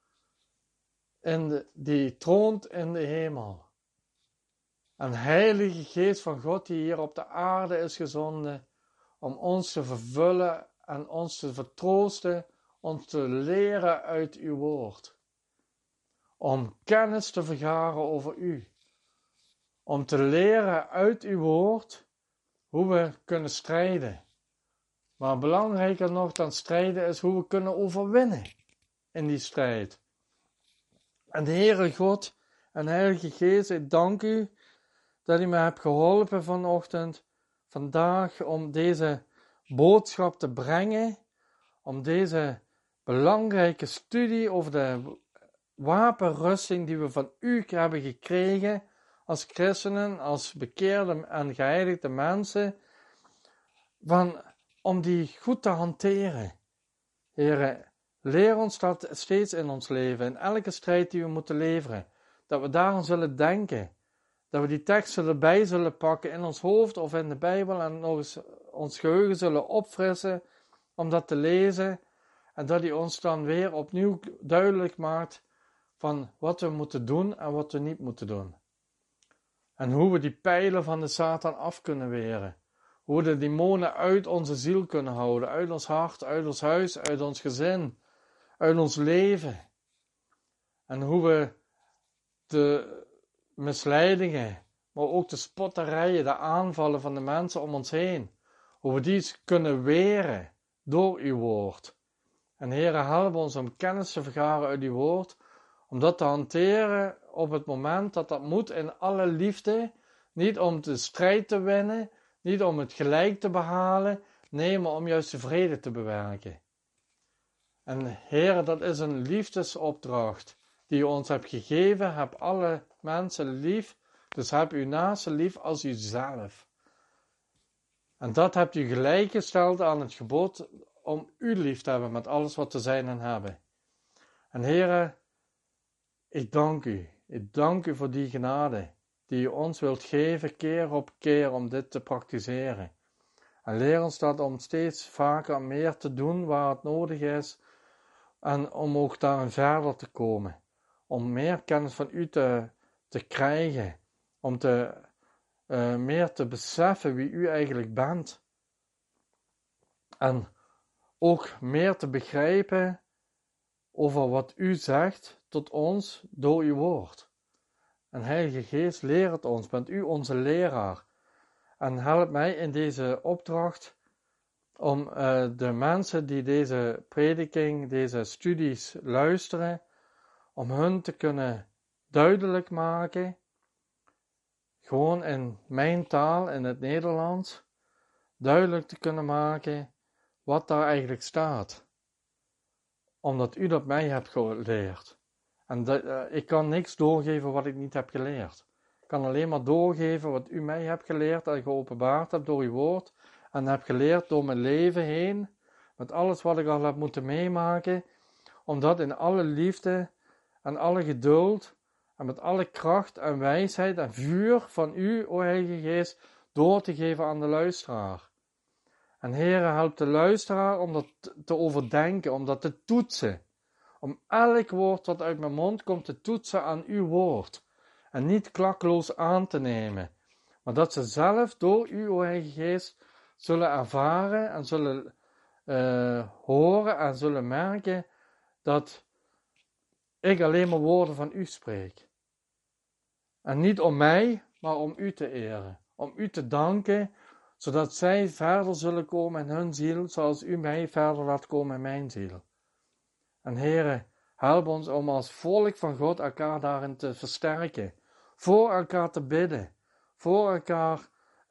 die troont in de hemel. En Heilige Geest van God die hier op de aarde is gezonden om ons te vervullen en ons te vertroosten, ons te leren uit uw woord. Om kennis te vergaren over u. Om te leren uit uw woord hoe we kunnen strijden. Maar belangrijker nog dan strijden is hoe we kunnen overwinnen in die strijd. En de Heere God en Heilige Geest, ik dank u dat u me hebt geholpen vandaag, om deze boodschap te brengen, om deze belangrijke studie over de wapenrusting die we van u hebben gekregen als christenen, als bekeerde en geheiligde mensen, om die goed te hanteren. Heere, leer ons dat steeds in ons leven, in elke strijd die we moeten leveren, dat we daaraan zullen denken, dat we die teksten erbij zullen pakken in ons hoofd of in de Bijbel en nog eens ons geheugen zullen opfrissen om dat te lezen en dat hij ons dan weer opnieuw duidelijk maakt van wat we moeten doen en wat we niet moeten doen. En hoe we die pijlen van de Satan af kunnen weren. Hoe we de demonen uit onze ziel kunnen houden, uit ons hart, uit ons huis, uit ons gezin, uit ons leven. En hoe we de misleidingen, maar ook de spotterijen, de aanvallen van de mensen om ons heen, hoe we die kunnen weren door uw woord. En Heere, help ons om kennis te vergaren uit uw woord, om dat te hanteren op het moment dat dat moet in alle liefde, niet om de strijd te winnen, niet om het gelijk te behalen, nee, maar om juist de vrede te bewerken. En Heere, dat is een liefdesopdracht die u ons hebt gegeven. Heb alle mensen lief, dus heb uw naaste lief als uzelf. En dat hebt u gelijkgesteld aan het gebod om u lief te hebben met alles wat te zijn en hebben. En Heere, ik dank u voor die genade die u ons wilt geven keer op keer om dit te praktiseren. En leer ons dat om steeds vaker en meer te doen waar het nodig is en om ook daarin verder te komen. Om meer kennis van u te krijgen, om meer te beseffen wie u eigenlijk bent. En ook meer te begrijpen over wat u zegt tot ons door uw woord. En Heilige Geest, leer het ons, bent u onze leraar. En help mij in deze opdracht om de mensen die deze prediking, deze studies luisteren, om hun te kunnen duidelijk maken, gewoon in mijn taal, in het Nederlands, duidelijk te kunnen maken wat daar eigenlijk staat. Omdat u dat mij hebt geleerd. En ik kan niks doorgeven wat ik niet heb geleerd. Ik kan alleen maar doorgeven wat u mij hebt geleerd en geopenbaard hebt door uw woord. en heb geleerd door mijn leven heen, met alles wat ik al heb moeten meemaken, om dat in alle liefde en alle geduld en met alle kracht en wijsheid en vuur van u, o Heilige Geest, door te geven aan de luisteraar. En Heere, help de luisteraar om dat te overdenken, om dat te toetsen. Om elk woord wat uit mijn mond komt te toetsen aan uw woord. En niet klakloos aan te nemen. Maar dat ze zelf door u, o Heilige Geest, zullen ervaren en zullen horen en zullen merken dat ik alleen maar woorden van u spreek. En niet om mij, maar om u te eren. Om u te danken, zodat zij verder zullen komen in hun ziel, zoals u mij verder laat komen in mijn ziel. En Heere, help ons om als volk van God elkaar daarin te versterken. Voor elkaar te bidden. Voor elkaar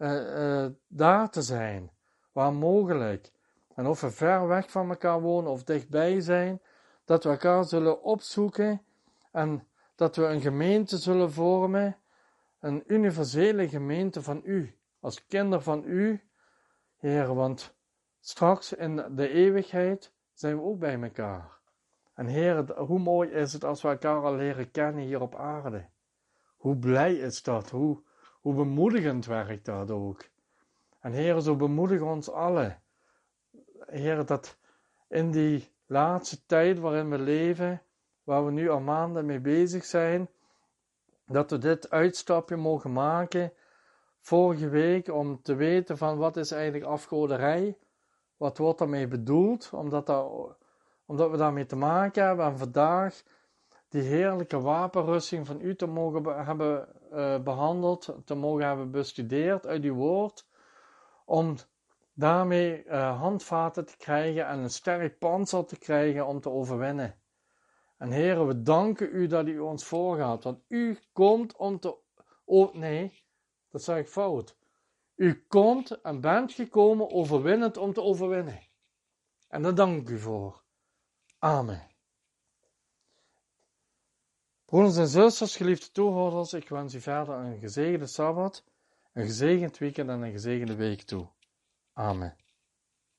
daar te zijn. Waar mogelijk. En of we ver weg van elkaar wonen of dichtbij zijn, dat we elkaar zullen opzoeken en dat we een gemeente zullen vormen, een universele gemeente van u, als kinder van u, Heer, want straks in de eeuwigheid zijn we ook bij elkaar. En Heer, hoe mooi is het als we elkaar al leren kennen hier op aarde. Hoe blij is dat, hoe bemoedigend werkt dat ook. En Heer, zo bemoedig ons allen. Heer, dat in die laatste tijd waarin we leven, waar we nu al maanden mee bezig zijn, dat we dit uitstapje mogen maken vorige week om te weten van wat is eigenlijk afgoderij, wat wordt daarmee bedoeld, omdat we daarmee te maken hebben en vandaag die heerlijke wapenrusting van u te mogen hebben behandeld, te mogen hebben bestudeerd uit uw woord, om daarmee handvaten te krijgen en een sterk pantser te krijgen om te overwinnen. En Heere, we danken u dat u ons voorgaat, want u komt om te... Oh, nee, dat zeg ik fout. U komt en bent gekomen overwinnend om te overwinnen. En daar dank ik u voor. Amen. Broeders en zusters, geliefde toehoorders, ik wens u verder een gezegende Sabbat, een gezegend weekend en een gezegende week toe. Amen.